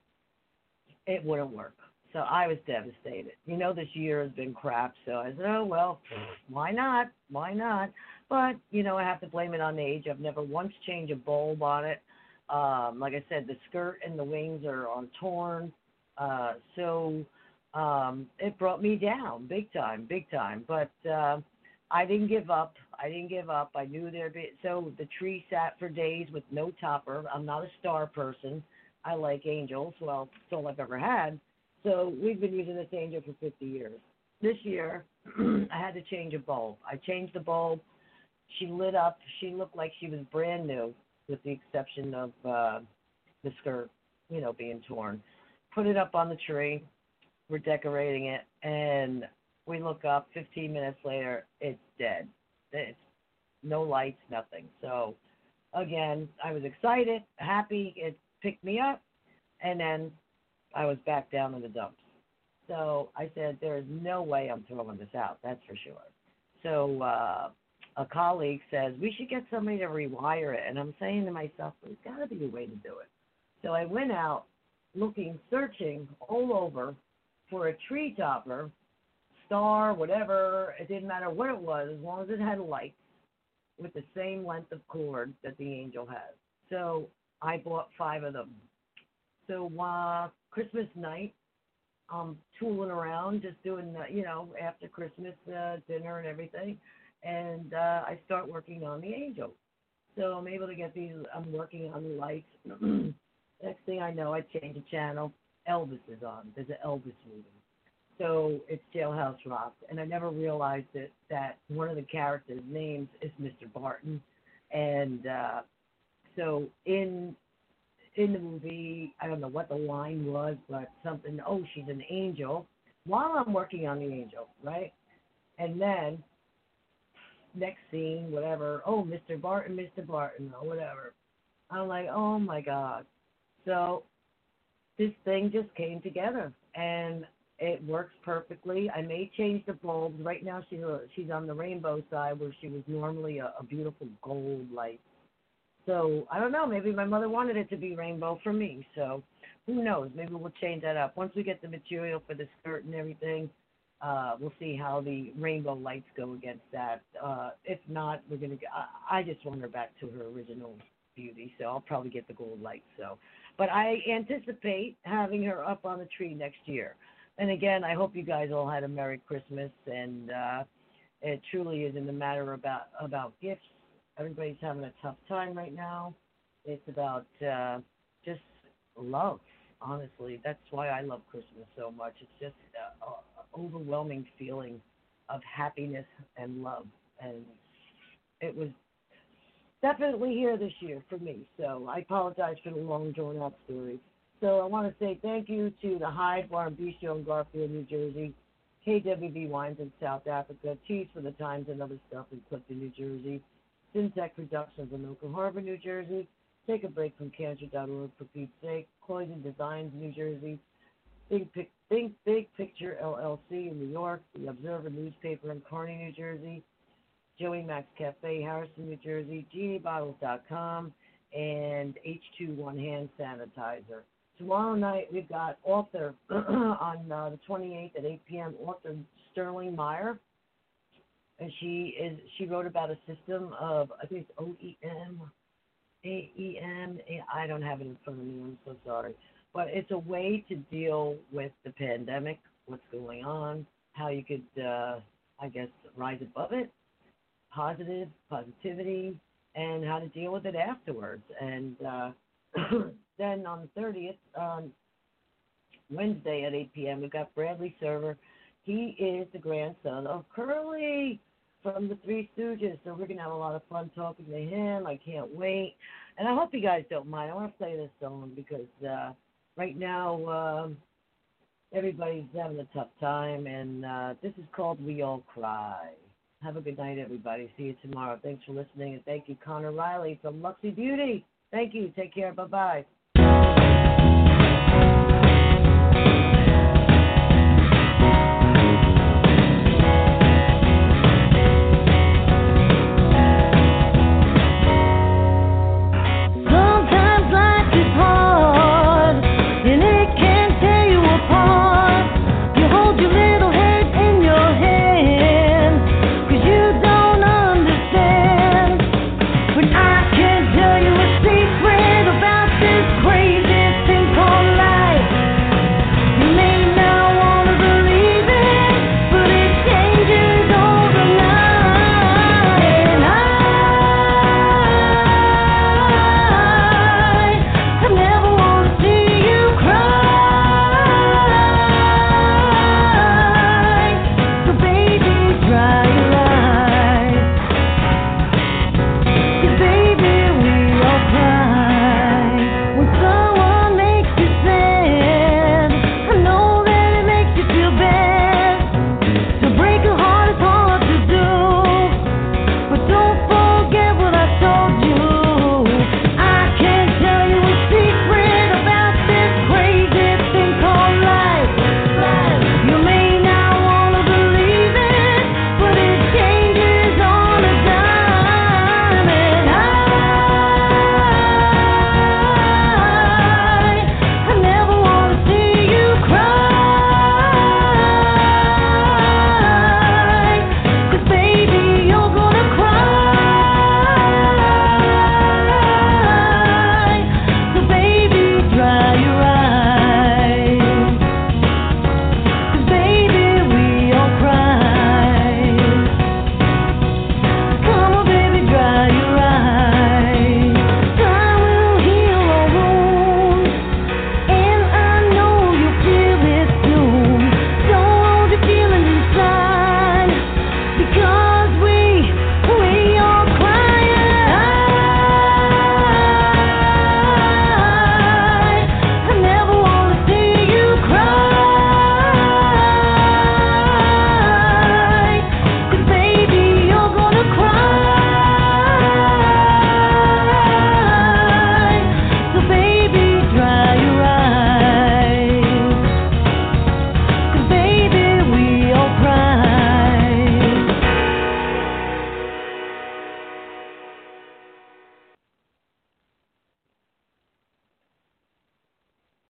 It wouldn't work. So I was devastated. You know, this year has been crap. So I said, oh, well, why not? Why not? But, you know, I have to blame it on age. I've never once changed a bulb on it. Um, like I said, the skirt and the wings are on torn. Uh, so um, it brought me down big time, big time. But uh, I didn't give up. I didn't give up. I knew there'd be. So the tree sat for days with no topper. I'm not a star person. I like angels. Well, it's all I've ever had. So we've been using this angel for fifty years. This year, I had to change a bulb. I changed the bulb. She lit up. She looked like she was brand new, with the exception of uh, the skirt, you know, being torn. Put it up on the tree. We're decorating it, and we look up. fifteen minutes later, it's dead. It's no lights, nothing. So, again, I was excited, happy. It picked me up, and then I was back down in the dumps. So I said, there is no way I'm throwing this out, that's for sure. So uh, a colleague says, we should get somebody to rewire it. And I'm saying to myself, there's got to be a way to do it. So I went out looking, searching all over for a tree topper, star, whatever. It didn't matter what it was, as long as it had lights with the same length of cord that the angel has. So I bought five of them. So uh, Christmas night, I'm tooling around, just doing, the, you know, after Christmas uh, dinner and everything, and uh, I start working on the angel. So I'm able to get these, I'm working on the lights. Next thing I know, I change the channel. Elvis is on. There's an Elvis movie. So it's Jailhouse Rock, and I never realized that, that one of the characters' names is Mister Barton. And uh, so in... in the movie, I don't know what the line was, but something, oh, she's an angel, while I'm working on the angel, right? And then, next scene, whatever, oh, Mister Barton, Mister Barton, or whatever. I'm like, oh, my God. So this thing just came together, and it works perfectly. I may change the bulbs. Right now, she's, a, she's on the rainbow side, where she was normally a, a beautiful gold light. So, I don't know, maybe my mother wanted it to be rainbow for me, so who knows, maybe we'll change that up. Once we get the material for the skirt and everything, uh, we'll see how the rainbow lights go against that. Uh, if not, we're going to, I just want her back to her original beauty, so I'll probably get the gold lights. So, but I anticipate having her up on the tree next year. And again, I hope you guys all had a Merry Christmas, and uh, it truly isn't a matter about, about gifts. Everybody's having a tough time right now. It's about uh, just love, honestly. That's why I love Christmas so much. It's just an overwhelming feeling of happiness and love. And it was definitely here this year for me. So I apologize for the long, drawn-out story. So I want to say thank you to the Hyde Bar and Bistro in Garfield, New Jersey, K W B Wines in South Africa, Teas for the Times and Other Stuff in Clifton, New Jersey, Syntech Productions in Oak Harbor, New Jersey, Take a Break from Cancer dot org for Pete's sake, Croydon Designs, New Jersey, Think, Pic- Think Big Picture L L C in New York, The Observer newspaper in Kearney, New Jersey, Joey Max Cafe, Harrison, New Jersey, G A Bottles dot com, and H two One Hand Sanitizer. Tomorrow night we've got author on uh, the twenty-eighth at eight p.m., author Sterling Meyer. And she is she wrote about a system of, I think it's O E M, A E M, I don't have it in front of me, I'm so sorry. But it's a way to deal with the pandemic, what's going on, how you could, uh, I guess, rise above it, positive, positivity, and how to deal with it afterwards. And uh, then on the thirtieth, um, Wednesday at eight p.m., we've got Bradley Server. He is the grandson of Curly from the Three Stooges, so we're going to have a lot of fun talking to him. I can't wait. And I hope you guys don't mind. I want to play this song because uh, right now um, everybody's having a tough time, and uh, this is called We All Cry. Have a good night, everybody. See you tomorrow. Thanks for listening, and thank you, Connor Riley from Luxy Beauty. Thank you. Take care. Bye-bye.